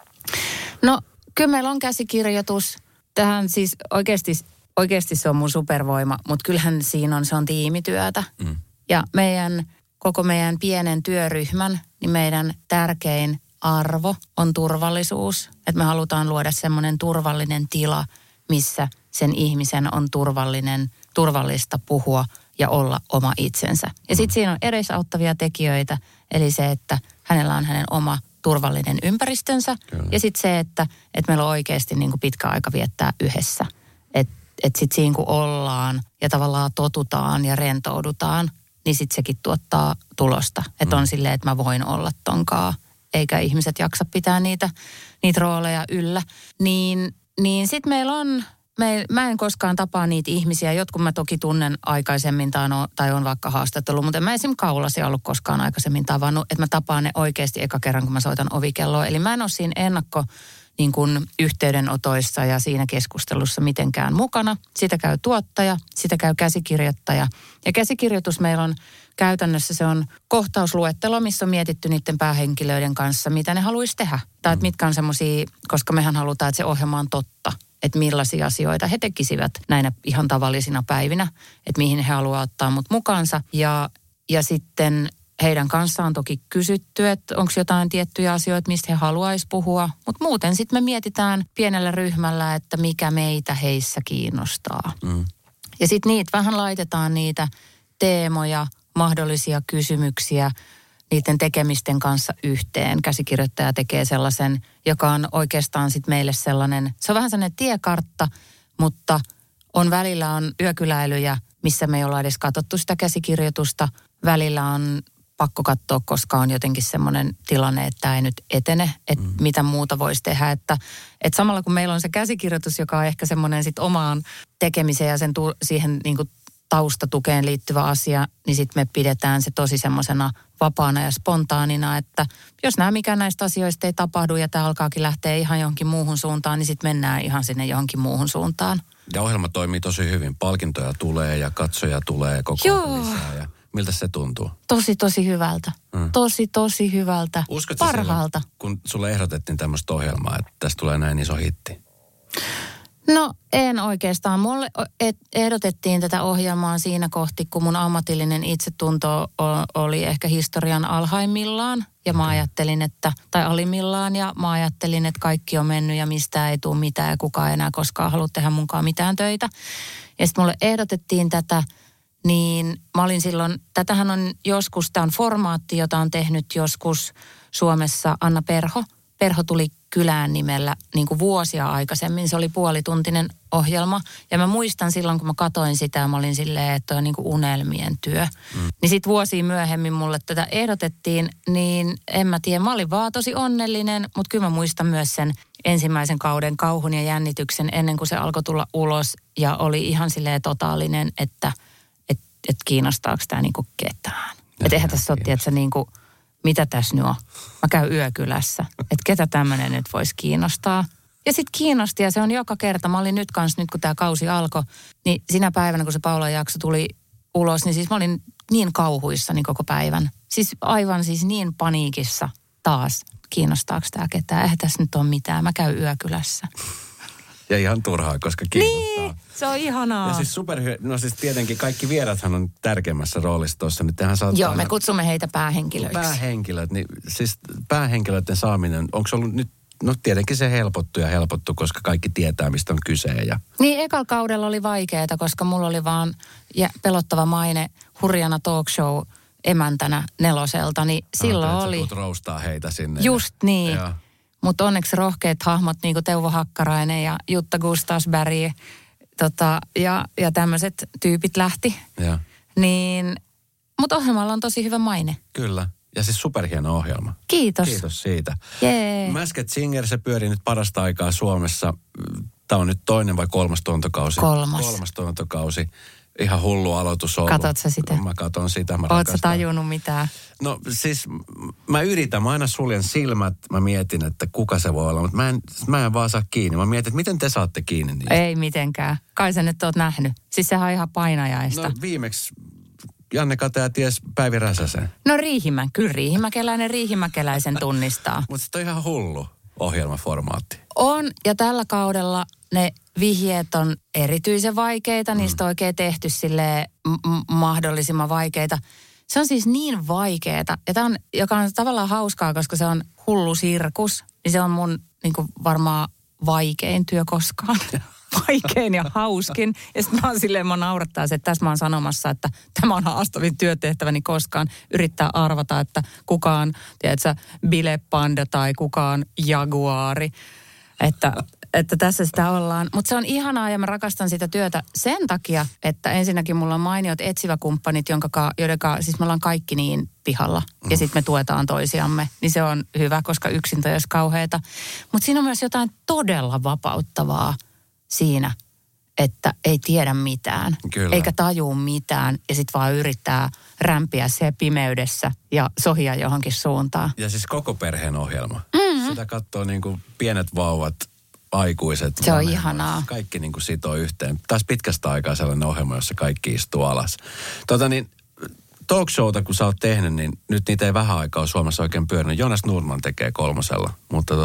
No kyllä meillä on käsikirjoitus. Tähän siis oikeasti se on mun supervoima, mutta kyllähän se on tiimityötä. Ja koko meidän pienen työryhmän, niin meidän tärkein arvo on turvallisuus. Että me halutaan luoda semmoinen turvallinen tila, missä sen ihmisen on turvallista puhua ja olla oma itsensä. Ja sitten siinä on edesauttavia tekijöitä, eli se, että hänellä on hänen oma turvallinen ympäristönsä. Kyllä. Ja sitten se, että meillä on oikeasti niin kuin pitkä aika viettää yhdessä. Että sitten siinä kun ollaan ja tavallaan totutaan ja rentoudutaan, niin sitten sekin tuottaa tulosta. Että on silleen, että mä voin olla tonkaan, eikä ihmiset jaksa pitää niitä rooleja yllä. Niin sitten meillä on, mä en koskaan tapaa niitä ihmisiä, jotkut mä toki tunnen aikaisemmin tai on vaikka haastattellut, mutta en mä esimerkiksi Kaulasia ollut koskaan aikaisemmin tavannut, että mä tapaan ne oikeasti eka kerran, kun mä soitan ovikelloa. Eli mä en ole siinä niin kuin yhteydenotoissa ja siinä keskustelussa mitenkään mukana. Sitä käy tuottaja, sitä käy käsikirjoittaja. Ja käsikirjoitus meillä on käytännössä se on kohtausluettelo, missä on mietitty niiden päähenkilöiden kanssa, mitä ne haluaisi tehdä. Tai että mitkä on semmoisia, koska mehän halutaan, että se ohjelma on totta. Että millaisia asioita he tekisivät näinä ihan tavallisina päivinä. Että mihin he haluavat ottaa mut mukaansa. Ja sitten heidän kanssaan on toki kysytty, että onko jotain tiettyjä asioita, mistä he haluaisi puhua. Mutta muuten sitten me mietitään pienellä ryhmällä, että mikä meitä heissä kiinnostaa. Ja sitten vähän laitetaan niitä teemoja, mahdollisia kysymyksiä niiden tekemisten kanssa yhteen. Käsikirjoittaja tekee sellaisen, joka on oikeastaan sitten meille sellainen, se on vähän sellainen tiekartta, mutta välillä on yökyläilyjä, missä me ei olla edes katsottu sitä käsikirjoitusta. Välillä on pakko katsoa, koska on jotenkin semmoinen tilanne, että tämä ei nyt etene, että mitä muuta voisi tehdä. Että samalla kun meillä on se käsikirjoitus, joka on ehkä semmoinen sit omaan tekemiseen ja siihen niin kuin taustatukeen liittyvä asia, niin sitten me pidetään se tosi semmoisena vapaana ja spontaanina, että jos mikään näistä asioista ei tapahdu ja tämä alkaakin lähteä ihan johonkin muuhun suuntaan, niin sitten mennään ihan sinne johonkin muuhun suuntaan. Ja ohjelma toimii tosi hyvin. Palkintoja tulee ja katsoja tulee koko ajan lisää. Ja miltä se tuntuu? Tosi hyvältä. Tosi hyvältä. Uskotko parhaalta. Silloin, kun sulle ehdotettiin tämmöistä ohjelmaa, että tästä tulee näin iso hitti? No en oikeastaan. Mulle ehdotettiin tätä ohjelmaa siinä kohti, kun mun ammatillinen itsetunto oli ehkä historian alhaimmillaan. Ja mä ajattelin, tai alimmillaan, ja mä ajattelin, että kaikki on mennyt ja mistään ei tule mitään ja kukaan ei enää koskaan halua tehdä munkaan mitään töitä. Ja sitten mulle ehdotettiin tätä, niin mä olin silloin, tätähän on joskus, tämä on formaatti, jota on tehnyt joskus Suomessa Anna Perho. Perho tuli kylään nimellä niin kuin vuosia aikaisemmin. Se oli puolituntinen ohjelma. Ja mä muistan silloin, kun mä katoin sitä, mä olin silleen, että on niin kuin unelmien työ. Niin sit vuosia myöhemmin mulle tätä ehdotettiin, niin en mä tiedä. Mä olin vaan tosi onnellinen, mutta kyllä mä muistan myös sen ensimmäisen kauden kauhun ja jännityksen ennen kuin se alkoi tulla ulos. Ja oli ihan silleen totaalinen, että kiinnostaako tämä niin kuin ketään. Että eihän tässä ole, että niin kuin mitä tässä nyt on? Mä käyn yökylässä. Että ketä tämmöinen nyt voisi kiinnostaa. Ja sitten kiinnosti ja se on joka kerta. Mä olin nyt kun tämä kausi alkoi, niin sinä päivänä kun se Paulan jakso tuli ulos, niin siis mä olin niin kauhuissani koko päivän. Siis aivan siis niin paniikissa taas. Kiinnostaako tämä ketään? Eihän tässä nyt ole mitään. Mä käyn yökylässä. Ja ihan turhaa, koska kiinnostaa. Niin, se on ihanaa. Ja siis no siis tietenkin kaikki vierathan on tärkeimmässä roolissa tuossa. Joo, me kutsumme heitä päähenkilöiksi. Päähenkilöt, niin siis päähenkilöiden saaminen, onko se ollut nyt, no tietenkin se helpottu, koska kaikki tietää, mistä on kyse. Ja... Niin, ekalla kaudella oli vaikeaa, koska mulla oli vaan pelottava maine hurjana talk show emäntänä Neloselta, niin silloin oli... Että roustaa heitä sinne. Just niin. Mutta onneksi rohkeat hahmot, niin kuin Teuvo Hakkarainen ja Jutta Gustafsberg ja tämmöiset tyypit lähti. Ja. Niin, mutta ohjelmalla on tosi hyvä maine. Kyllä. Ja siis superhieno ohjelma. Kiitos. Kiitos siitä. Jee. Masked Singer, se pyörii nyt parasta aikaa Suomessa. Tämä on nyt 2. vai 3. tuotantokausi? 3. 3. tuotantokausi. Ihan hullu aloitus ollut. Katot sä sitä? Mä katon sitä. Oot sä tajunnut mitään? No siis mä aina suljen silmät, mä mietin, että kuka se voi olla, mutta mä en vaan saa kiinni. Mä mietin, että miten te saatte kiinni niistä? Ei mitenkään. Kai sä nyt oot nähnyt. Siis sehän on ihan painajaista. No viimeksi Janne Katea ties Päivi Räsäsen. No kyllä riihimäkeläisen tunnistaa. Mutta sitten on ihan hullu ohjelmaformaatti. On, ja tällä kaudella ne vihjeet on erityisen vaikeita. Niistä on oikein tehty silleen mahdollisimman vaikeita. Se on siis niin vaikeeta, ja tämä on, joka on tavallaan hauskaa, koska se on hullu sirkus. Niin se on mun niin kuin varmaan vaikein työ koskaan. Vaikein ja hauskin. Ja sitten mä oon silleen, mä naurattaa se, että tässä mä oon sanomassa, että tämä on haastavin työtehtäväni koskaan. Yrittää arvata, että kuka on, tiedätkö, bilepanda tai kuka on jaguaari. Että tässä sitä ollaan. Mutta se on ihanaa ja mä rakastan sitä työtä sen takia, että ensinnäkin mulla on mainiot etsiväkumppanit, joidenka siis me ollaan kaikki niin pihalla. Ja sitten me tuetaan toisiamme. Niin se on hyvä, koska yksintä olisi kauheata. Mutta siinä on myös jotain todella vapauttavaa siinä, että ei tiedä mitään. Kyllä. Eikä tajuu mitään. Ja sitten vaan yrittää rämpiä se pimeydessä ja sohia johonkin suuntaan. Ja siis koko perheen ohjelma. Sitä katsoo niin kuin pienet vauvat, aikuiset. Se on ihanaa. Kaikki niin kuin sitoo yhteen. Taas pitkästä aikaa sellainen ohjelma, jossa kaikki istuu alas. Talk showta, kun sä oot tehnyt, niin nyt niitä ei vähän aikaa Suomessa oikein pyörinyt. Jonas Nordman tekee 3. Mutta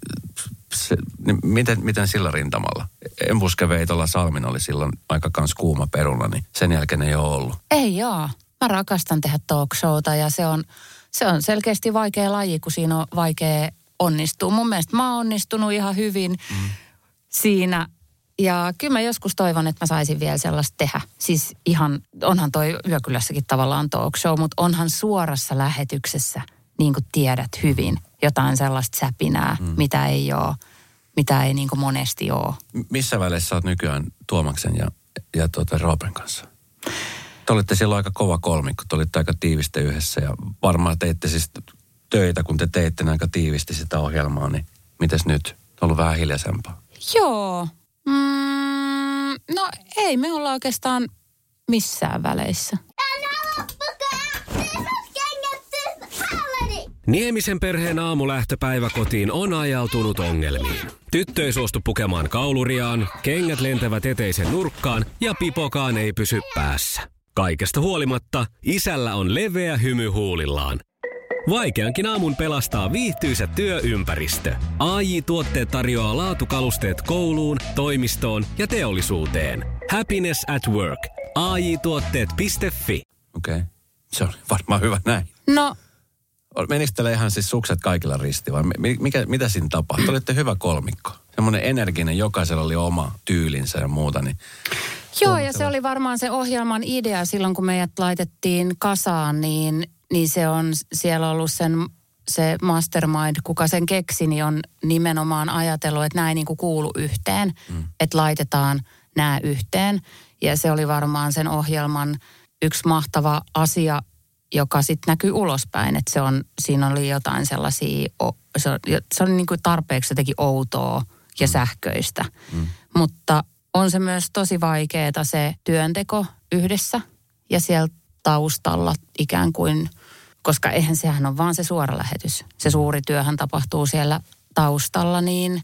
miten sillä rintamalla? Embuskeveitolla Salmin oli silloin aika kans kuuma peruna, niin sen jälkeen ei ole ollut. Ei joo. Mä rakastan tehdä talk showta ja se on selkeästi vaikea laji, kun siinä on vaikea onnistua. Mun mielestä mä oon onnistunut ihan hyvin siinä. Ja kyllä mä joskus toivon, että mä saisin vielä sellaista tehdä. Siis onhan toi Yökylässäkin tavallaan talk show, mutta onhan suorassa lähetyksessä, niin kuin tiedät hyvin, jotain sellaista säpinää, mitä ei ole, mitä ei niin kuin monesti ole. Missä väleissä sä oot nykyään Tuomaksen ja Roopen kanssa? Te olitte silloin aika kova kolmikko, te olitte aika tiivistä yhdessä ja varmaan teitte siis töitä, kun te teitte aika tiivisti sitä ohjelmaa, niin mites nyt? On ollut vähän hiljaisempaa. Joo. No ei me olla oikeastaan missään väleissä. Niemisen perheen aamulähtöpäivä kotiin on ajautunut ongelmiin. Tyttö ei suostu pukemaan kauluriaan, kengät lentävät eteisen nurkkaan ja pipokaan ei pysy päässä. Kaikesta huolimatta, isällä on leveä hymy huulillaan. Vaikeankin aamun pelastaa viihtyisä työympäristö. AJ-tuotteet tarjoaa laatukalusteet kouluun, toimistoon ja teollisuuteen. Happiness at work. AJ-tuotteet.fi. Okei. Se on varmaan hyvä näin. No, Menikö teille ihan siis sukset kaikilla risti vai mitä siinä tapahtui? Olitte hyvä kolmikko. Semmoinen energinen, jokaisella oli oma tyylinsä ja muuta. Niin joo, ja se oli varmaan se ohjelman idea silloin, kun meidät laitettiin kasaan, niin se on siellä ollut se mastermind, kuka sen keksi, niin on nimenomaan ajatellut, että näin niin kuin kuulu yhteen, että laitetaan nämä yhteen. Ja se oli varmaan sen ohjelman yksi mahtava asia, joka sitten näkyy ulospäin, että siinä oli jotain sellaisia, se on niin kuin tarpeeksi jotenkin outoa ja sähköistä. Mutta on se myös tosi vaikeaa se työnteko yhdessä ja siellä taustalla ikään kuin, koska eihän sehän ole vaan se suora lähetys. Se suuri työhän tapahtuu siellä taustalla, niin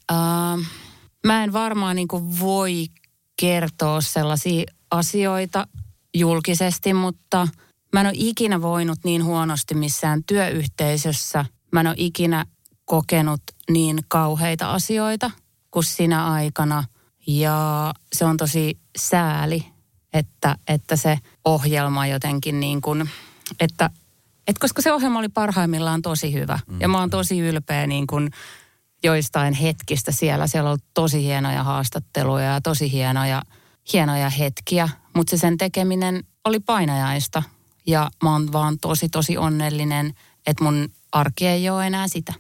mä en varmaan niin kuin voi kertoa sellaisia asioita julkisesti, mutta mä en ole ikinä voinut niin huonosti missään työyhteisössä. Mä en ole ikinä kokenut niin kauheita asioita kuin sinä aikana. Ja se on tosi sääli, että se ohjelma jotenkin niin kuin, että koska se ohjelma oli parhaimmillaan tosi hyvä. Ja mä oon tosi ylpeä niin kuin joistain hetkistä siellä. Siellä on tosi hienoja haastatteluja ja tosi hienoja hetkiä. Mutta se sen tekeminen oli painajaista. Ja mä oon vaan tosi onnellinen, että mun arki ei ole enää sitä.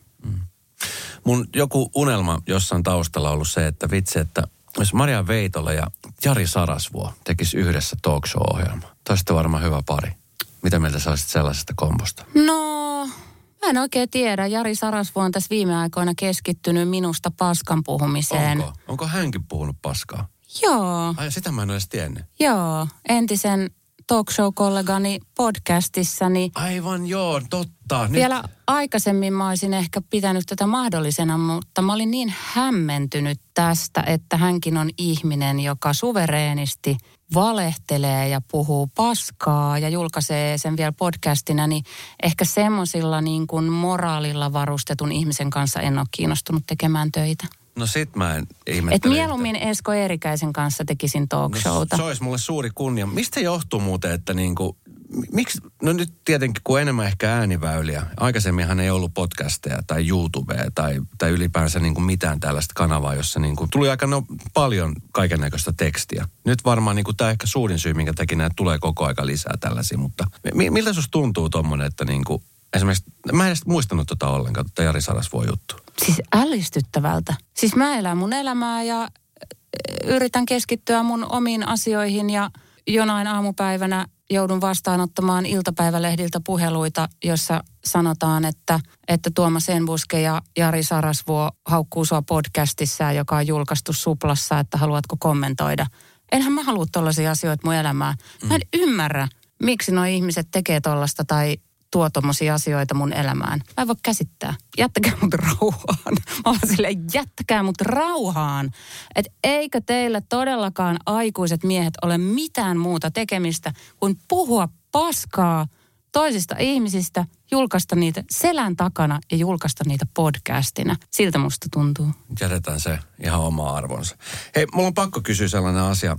Mun joku unelma jossain taustalla on ollut se, että vitsi, että jos Maria Veitola ja Jari Sarasvuo tekisi yhdessä talk show-ohjelma. Toista varmaan hyvä pari. Mitä mieltä sä olisit sellaisesta kombosta? No, mä en oikein tiedä. Jari Sarasvuo on tässä viime aikoina keskittynyt minusta paskan puhumiseen. Onko hänkin puhunut paskaa? Joo. Ai, sitä mä en ole edes tiennyt. Joo, entisen talk show-kollegani podcastissani. Aivan joo, totta. Nyt. Vielä aikaisemmin mä olisin ehkä pitänyt tätä mahdollisena, mutta mä olin niin hämmentynyt tästä, että hänkin on ihminen, joka suvereenisti valehtelee ja puhuu paskaa ja julkaisee sen vielä podcastina, niin ehkä semmoisilla niin kuin moraalilla varustetun ihmisen kanssa en ole kiinnostunut tekemään töitä. No sit mä en ihmettele. Et mieluummin Esko Eerikäisen kanssa tekisin talk-showta. No, se olisi mulle suuri kunnia. Mistä johtuu muuten, että niinku, miksi, no nyt tietenkin kun enemmän ehkä ääniväyliä. Aikaisemminhan ei ollut podcasteja tai YouTubea tai ylipäänsä niinku mitään tällaista kanavaa, jossa niinku tuli aika paljon kaikennäköistä tekstiä. Nyt varmaan niinku tämä ehkä suurin syy, minkä takia näitä tulee koko aika lisää tällaisia, mutta miltä susta tuntuu tommonen, että niinku esimerkiksi, mä en edes muistanut tota ollenkaan, tota Jari Sarasvuon juttu. Siis ällistyttävältä. Siis mä elän mun elämää ja yritän keskittyä mun omiin asioihin ja jonain aamupäivänä joudun vastaanottamaan iltapäivälehdiltä puheluita, jossa sanotaan, että Tuomas Enbuske ja Jari Sarasvuo haukkuu sua podcastissa, joka on julkaistu Suplassa, että haluatko kommentoida. Enhän mä halua tollaisia asioita mun elämään. Mä en ymmärrä, miksi nuo ihmiset tekee tollasta tai tuo tommosia asioita mun elämään. Mä en voi käsittää. Jättäkää mut rauhaan. Mä oon silleen, jättäkää mut rauhaan. Et eikö teillä todellakaan aikuiset miehet ole mitään muuta tekemistä kuin puhua paskaa toisista ihmisistä, julkaista niitä selän takana ja julkaista niitä podcastina. Siltä musta tuntuu. Jätetään se ihan oma arvonsa. Hei, mulla on pakko kysyä sellainen asia.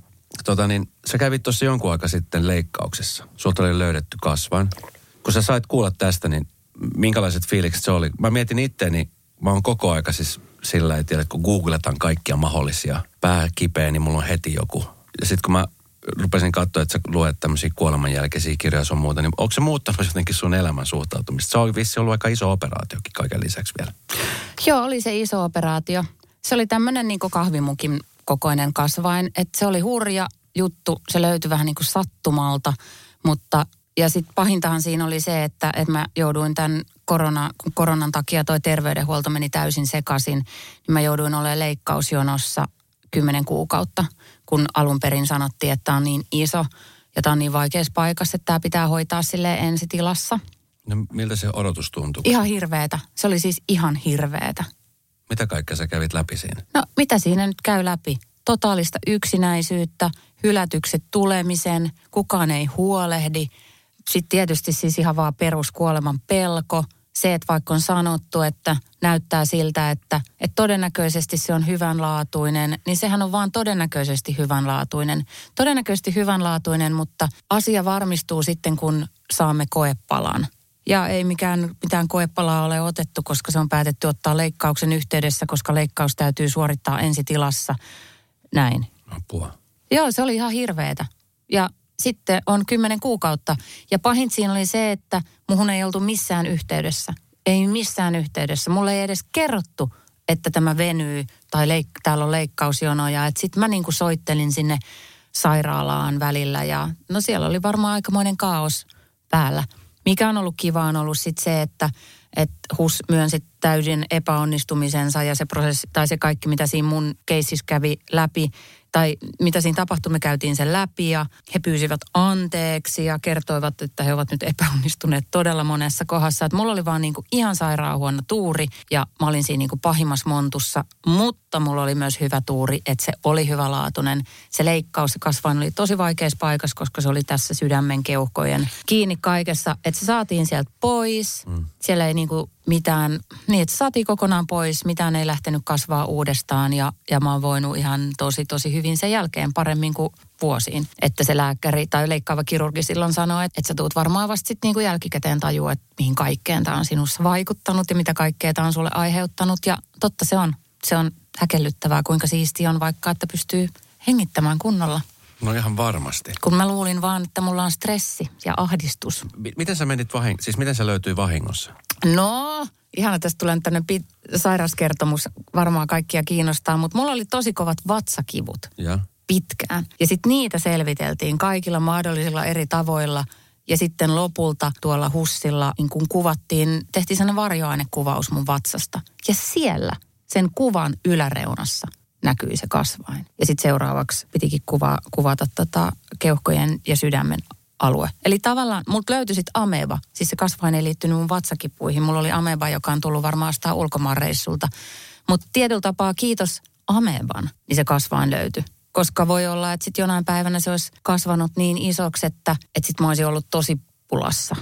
Sä kävit tuossa jonkun aika sitten leikkauksessa. Sulta oli löydetty kasvain. Kun sä sait kuulla tästä, niin minkälaiset fiilikset se oli? Mä mietin itteeni, mä oon koko aika siis sillä, että kun googletaan kaikkia mahdollisia, pää kipeä, niin mulla on heti joku. Ja sitten kun mä rupesin katsoa, että sä luet tämmöisiä kuolemanjälkeisiä kirjoja sun muuta, niin onko se muuttanut jotenkin sun elämän suhtautumista? Se on vissi ollut aika iso operaatiokin kaiken lisäksi vielä. Joo, oli se iso operaatio. Se oli tämmöinen niin kuin kahvimukin kokoinen kasvain, että se oli hurja juttu. Se löytyi vähän niin kuin sattumalta. Mutta ja sitten pahintahan siinä oli se, että mä jouduin tämän koronan takia toi terveydenhuolto meni täysin sekaisin. Niin mä jouduin olemaan leikkausjonossa 10 kuukautta, kun alun perin sanottiin, että tämä on niin iso ja tämä on niin vaikeassa paikassa, että tämä pitää hoitaa silleen ensitilassa. No miltä se odotus tuntui? Ihan hirveetä. Se oli siis ihan hirveetä. Mitä kaikkea sä kävit läpi siinä? No mitä siinä nyt käy läpi? Totaalista yksinäisyyttä, hylätykset tulemisen, kukaan ei huolehdi. Sitten tietysti siis ihan vaan peruskuoleman pelko. Se, että vaikka on sanottu, että näyttää siltä, että todennäköisesti se on hyvänlaatuinen, niin sehän on vaan todennäköisesti hyvänlaatuinen. Todennäköisesti hyvänlaatuinen, mutta asia varmistuu sitten, kun saamme koepalan. Ja ei mitään koepalaa ole otettu, koska se on päätetty ottaa leikkauksen yhteydessä, koska leikkaus täytyy suorittaa ensitilassa. Näin. Apua. Joo, se oli ihan hirveetä. Ja sitten on 10 kuukautta. Ja pahin siinä oli se, että muhun ei oltu missään yhteydessä. Ei missään yhteydessä. Mulle ei edes kerrottu, että tämä venyy tai täällä on leikkausjonoja. Että sitten mä niinku soittelin sinne sairaalaan välillä ja no siellä oli varmaan aikamoinen kaos päällä. Mikä on ollut kiva on ollut sitten se, että HUS myönsi täysin epäonnistumisensa ja se prosessi tai se kaikki, mitä siinä mun keississä kävi läpi tai mitä siinä tapahtui, me käytiin sen läpi ja he pyysivät anteeksi ja kertoivat, että he ovat nyt epäonnistuneet todella monessa kohdassa. Että mulla oli vaan niinku ihan sairaan huono tuuri ja mä olin siinä niinku pahimmassa montussa, mutta mulla oli myös hyvä tuuri, että se oli hyvälaatuinen. Se leikkaus, se kasvain oli tosi vaikeassa paikassa, koska se oli tässä sydämen keuhkojen kiinni kaikessa, että se saatiin sieltä pois. Siellä ei niinku mitään, niin että saatiin kokonaan pois, mitään ei lähtenyt kasvaa uudestaan ja mä oon voinut ihan tosi hyvin sen jälkeen paremmin kuin vuosiin. Että se lääkäri tai leikkaava kirurgi silloin sanoi, että sä tuut varmaan vasta sitten niinku jälkikäteen tajua, että mihin kaikkeen tämä on sinussa vaikuttanut ja mitä kaikkea tämä on sulle aiheuttanut. Ja totta se on. Se on häkellyttävää, kuinka siistiä on vaikka, että pystyy hengittämään kunnolla. No ihan varmasti. Kun mä luulin vaan, että mulla on stressi ja ahdistus. Miten sä menit siis miten sä löytyi vahingossa? No, ihana tästä tulee tämmöinen sairauskertomus, varmaan kaikkia kiinnostaa, mutta mulla oli tosi kovat vatsakivut pitkään. Ja sitten niitä selviteltiin kaikilla mahdollisilla eri tavoilla. Ja sitten lopulta tuolla HUSilla niin kun tehtiin sellainen varjoainekuvaus mun vatsasta. Ja siellä sen kuvan yläreunassa näkyi se kasvain. Ja sitten seuraavaksi pitikin kuvata keuhkojen ja sydämen alue. Eli tavallaan multa löytyi sitten ameba. Siis se kasvain ei liittynyt mun vatsakipuihin. Mulla oli ameba, joka on tullut varmaan sitä ulkomaanreissulta. Mutta tietyllä tapaa kiitos ameban, niin se kasvain löytyi. Koska voi olla, että sitten jonain päivänä se olisi kasvanut niin isoksi, että sitten mä olisin ollut tosi pulassa.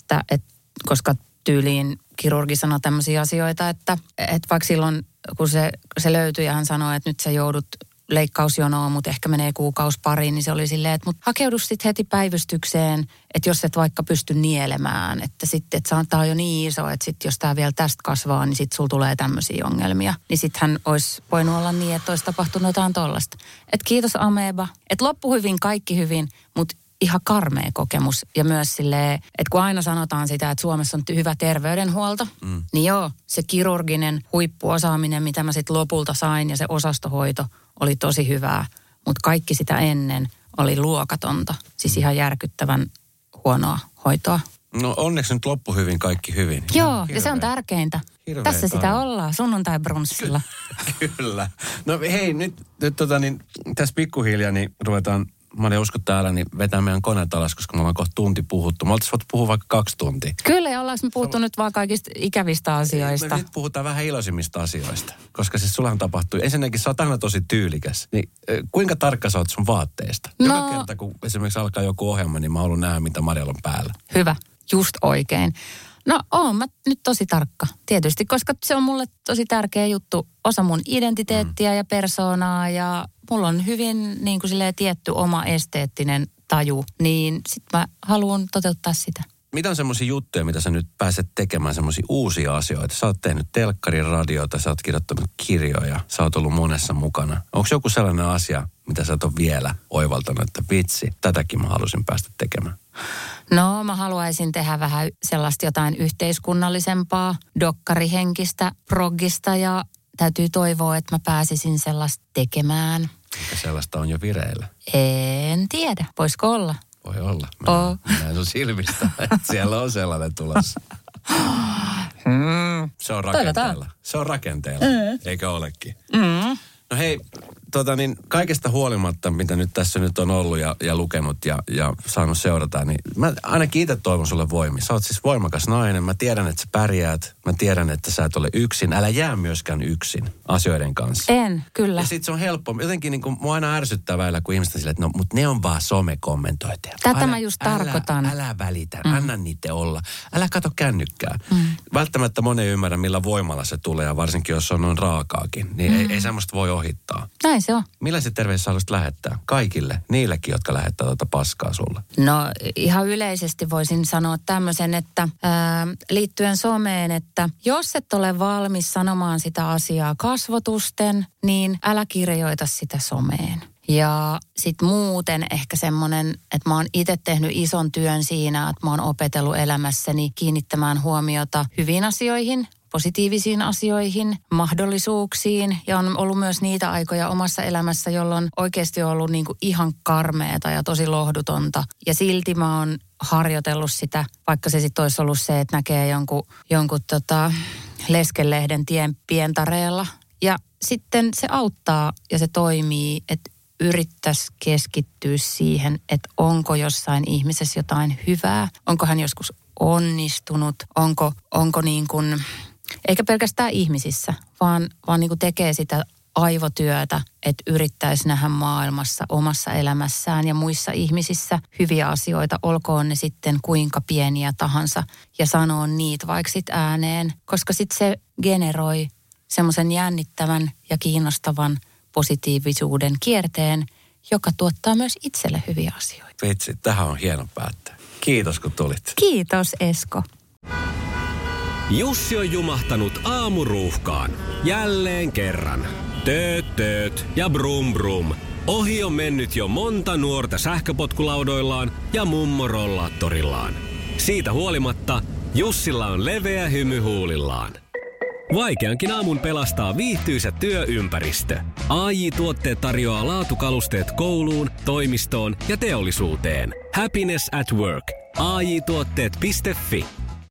Koska tyyliin kirurgi sanoi tämmöisiä asioita, että vaikka silloin kun se löytyi ja hän sanoi, että nyt sä joudut leikkausjonoon, mutta ehkä menee kuukausi pariin, niin se oli silleen, että hakeudu sitten heti päivystykseen, että jos et vaikka pysty nielemään, että sitten, että tämä on jo niin iso, että sitten jos tämä vielä tästä kasvaa, niin sitten sulla tulee tämmöisiä ongelmia. Niin sitten hän olisi voinut olla niin, että olisi tapahtunut jotain tollasta. Että kiitos ameba, että loppu hyvin, kaikki hyvin, mutta ihan karmea kokemus. Ja myös silleen, että kun aina sanotaan sitä, että Suomessa on hyvä terveydenhuolto, niin joo, se kirurginen huippuosaaminen, mitä mä sitten lopulta sain ja se osastohoito oli tosi hyvää. Mutta kaikki sitä ennen oli luokatonta. Siis ihan järkyttävän huonoa hoitoa. No onneksi nyt loppu hyvin, kaikki hyvin. Joo, ja se on tärkeintä. Tässä sitä ollaan, sunnuntai-brunssilla. Kyllä. No hei, nyt tässä pikkuhiljaa niin ruvetaan, mä en usko täällä, niin vetää meidän koneet alas, koska me ollaan kohta tunti puhuttu. Me oltaisiin voitu puhua vaikka 2 tuntia. Kyllä, ja ollaanko me puhuttu nyt vaan kaikista ikävistä asioista? Me nyt puhutaan vähän iloisimmista asioista, koska siis sullahan tapahtui. Ensinnäkin sä oot aina tosi tyylikäs. Niin kuinka tarkka sä oot sun vaatteista? Joka kerta, kun esimerkiksi alkaa joku ohjelma, niin mä haluan nähdä, mitä Marjalla on päällä. Hyvä, just oikein. No oon mä nyt tosi tarkka, tietysti, koska se on mulle tosi tärkeä juttu. Osa mun identiteettiä ja persoonaa ja mulla on hyvin niin kuin silleen tietty oma esteettinen taju, niin sit mä haluan toteuttaa sitä. Mitä on semmoisia juttuja, mitä sä nyt pääset tekemään, semmoisia uusia asioita? Sä oot tehnyt telkkarin radiota, sä oot kirjoittanut kirjoja, sä oot ollut monessa mukana. Onko joku sellainen asia, mitä sä et ole vielä oivaltanut, että vitsi, tätäkin mä halusin päästä tekemään? No, mä haluaisin tehdä vähän sellaista jotain yhteiskunnallisempaa, dokkarihenkistä, proggista ja täytyy toivoa, että mä pääsisin sellaista tekemään. Mikä sellaista on jo vireillä? En tiedä. Voisiko olla? Voi olla. Näin sun silmistä, että siellä on sellainen tulossa. Se on rakenteella. Se on rakenteella, eikö olekin? No hei, kaikesta huolimatta, mitä nyt tässä nyt on ollut ja lukenut ja saanut seurata, niin mä ainakin itse toivon sulle voimia. Sä oot siis voimakas nainen. Mä tiedän, että sä pärjäät. Mä tiedän, että sä et ole yksin. Älä jää myöskään yksin asioiden kanssa. En, kyllä. Ja sit se on helppo. Jotenkin niin kuin mua aina ärsyttää välillä, kun ihmiset on silleen, että no, mutta ne on vaan somekommentointeja. Tätä mä just tarkoitan. Älä välitä, anna niitä olla. Älä kato kännykkää. Välttämättä moni ei ymmärrä, millä voimalla se tulee, ja varsinkin jos on noin raakaakin. Niin ei semmoista voi ohittaa. Näin se on. Millaiset terveiset sä haluaisit lähettää? Kaikille, niillekin, jotka lähettää paskaa sulle. No ihan yleisesti voisin sanoa tämmöisen, että liittyen someen, että jos et ole valmis sanomaan sitä asiaa kasvotusten, niin älä kirjoita sitä someen. Ja sit muuten ehkä semmoinen, että mä oon itse tehnyt ison työn siinä, että mä oon opetellut elämässäni kiinnittämään huomiota hyviin asioihin, positiivisiin asioihin, mahdollisuuksiin. Ja on ollut myös niitä aikoja omassa elämässä, jolloin oikeasti on ollut niinku ihan karmeeta ja tosi lohdutonta. Ja silti mä oon harjoitellut sitä, vaikka se sitten olisi ollut se, että näkee jonkun leskelehden tien pientareella. Ja sitten se auttaa ja se toimii, että yrittäisi keskittyä siihen, että onko jossain ihmisessä jotain hyvää, onko hän joskus onnistunut, onko niin kuin, eikä pelkästään ihmisissä, vaan niin kuin tekee sitä aivotyötä, että yrittäisi nähdä maailmassa, omassa elämässään ja muissa ihmisissä hyviä asioita, olkoon ne sitten kuinka pieniä tahansa, ja sanoo niitä vaikka sit ääneen, koska sitten se generoi semmoisen jännittävän ja kiinnostavan positiivisuuden kierteen, joka tuottaa myös itselle hyviä asioita. Vitsi, tähän on hieno päättää. Kiitos, kun tulit. Kiitos, Esko. Jussi on jumahtanut aamuruuhkaan. Jälleen kerran. Tööt ja brum brum. Ohi on mennyt jo monta nuorta sähköpotkulaudoillaan ja mummorollaattorillaan. Siitä huolimatta Jussilla on leveä hymy huulillaan. Vaikeankin aamun pelastaa viihtyisä työympäristö. AJ-tuotteet tarjoaa laatukalusteet kouluun, toimistoon ja teollisuuteen. Happiness at work. AJ-tuotteet.fi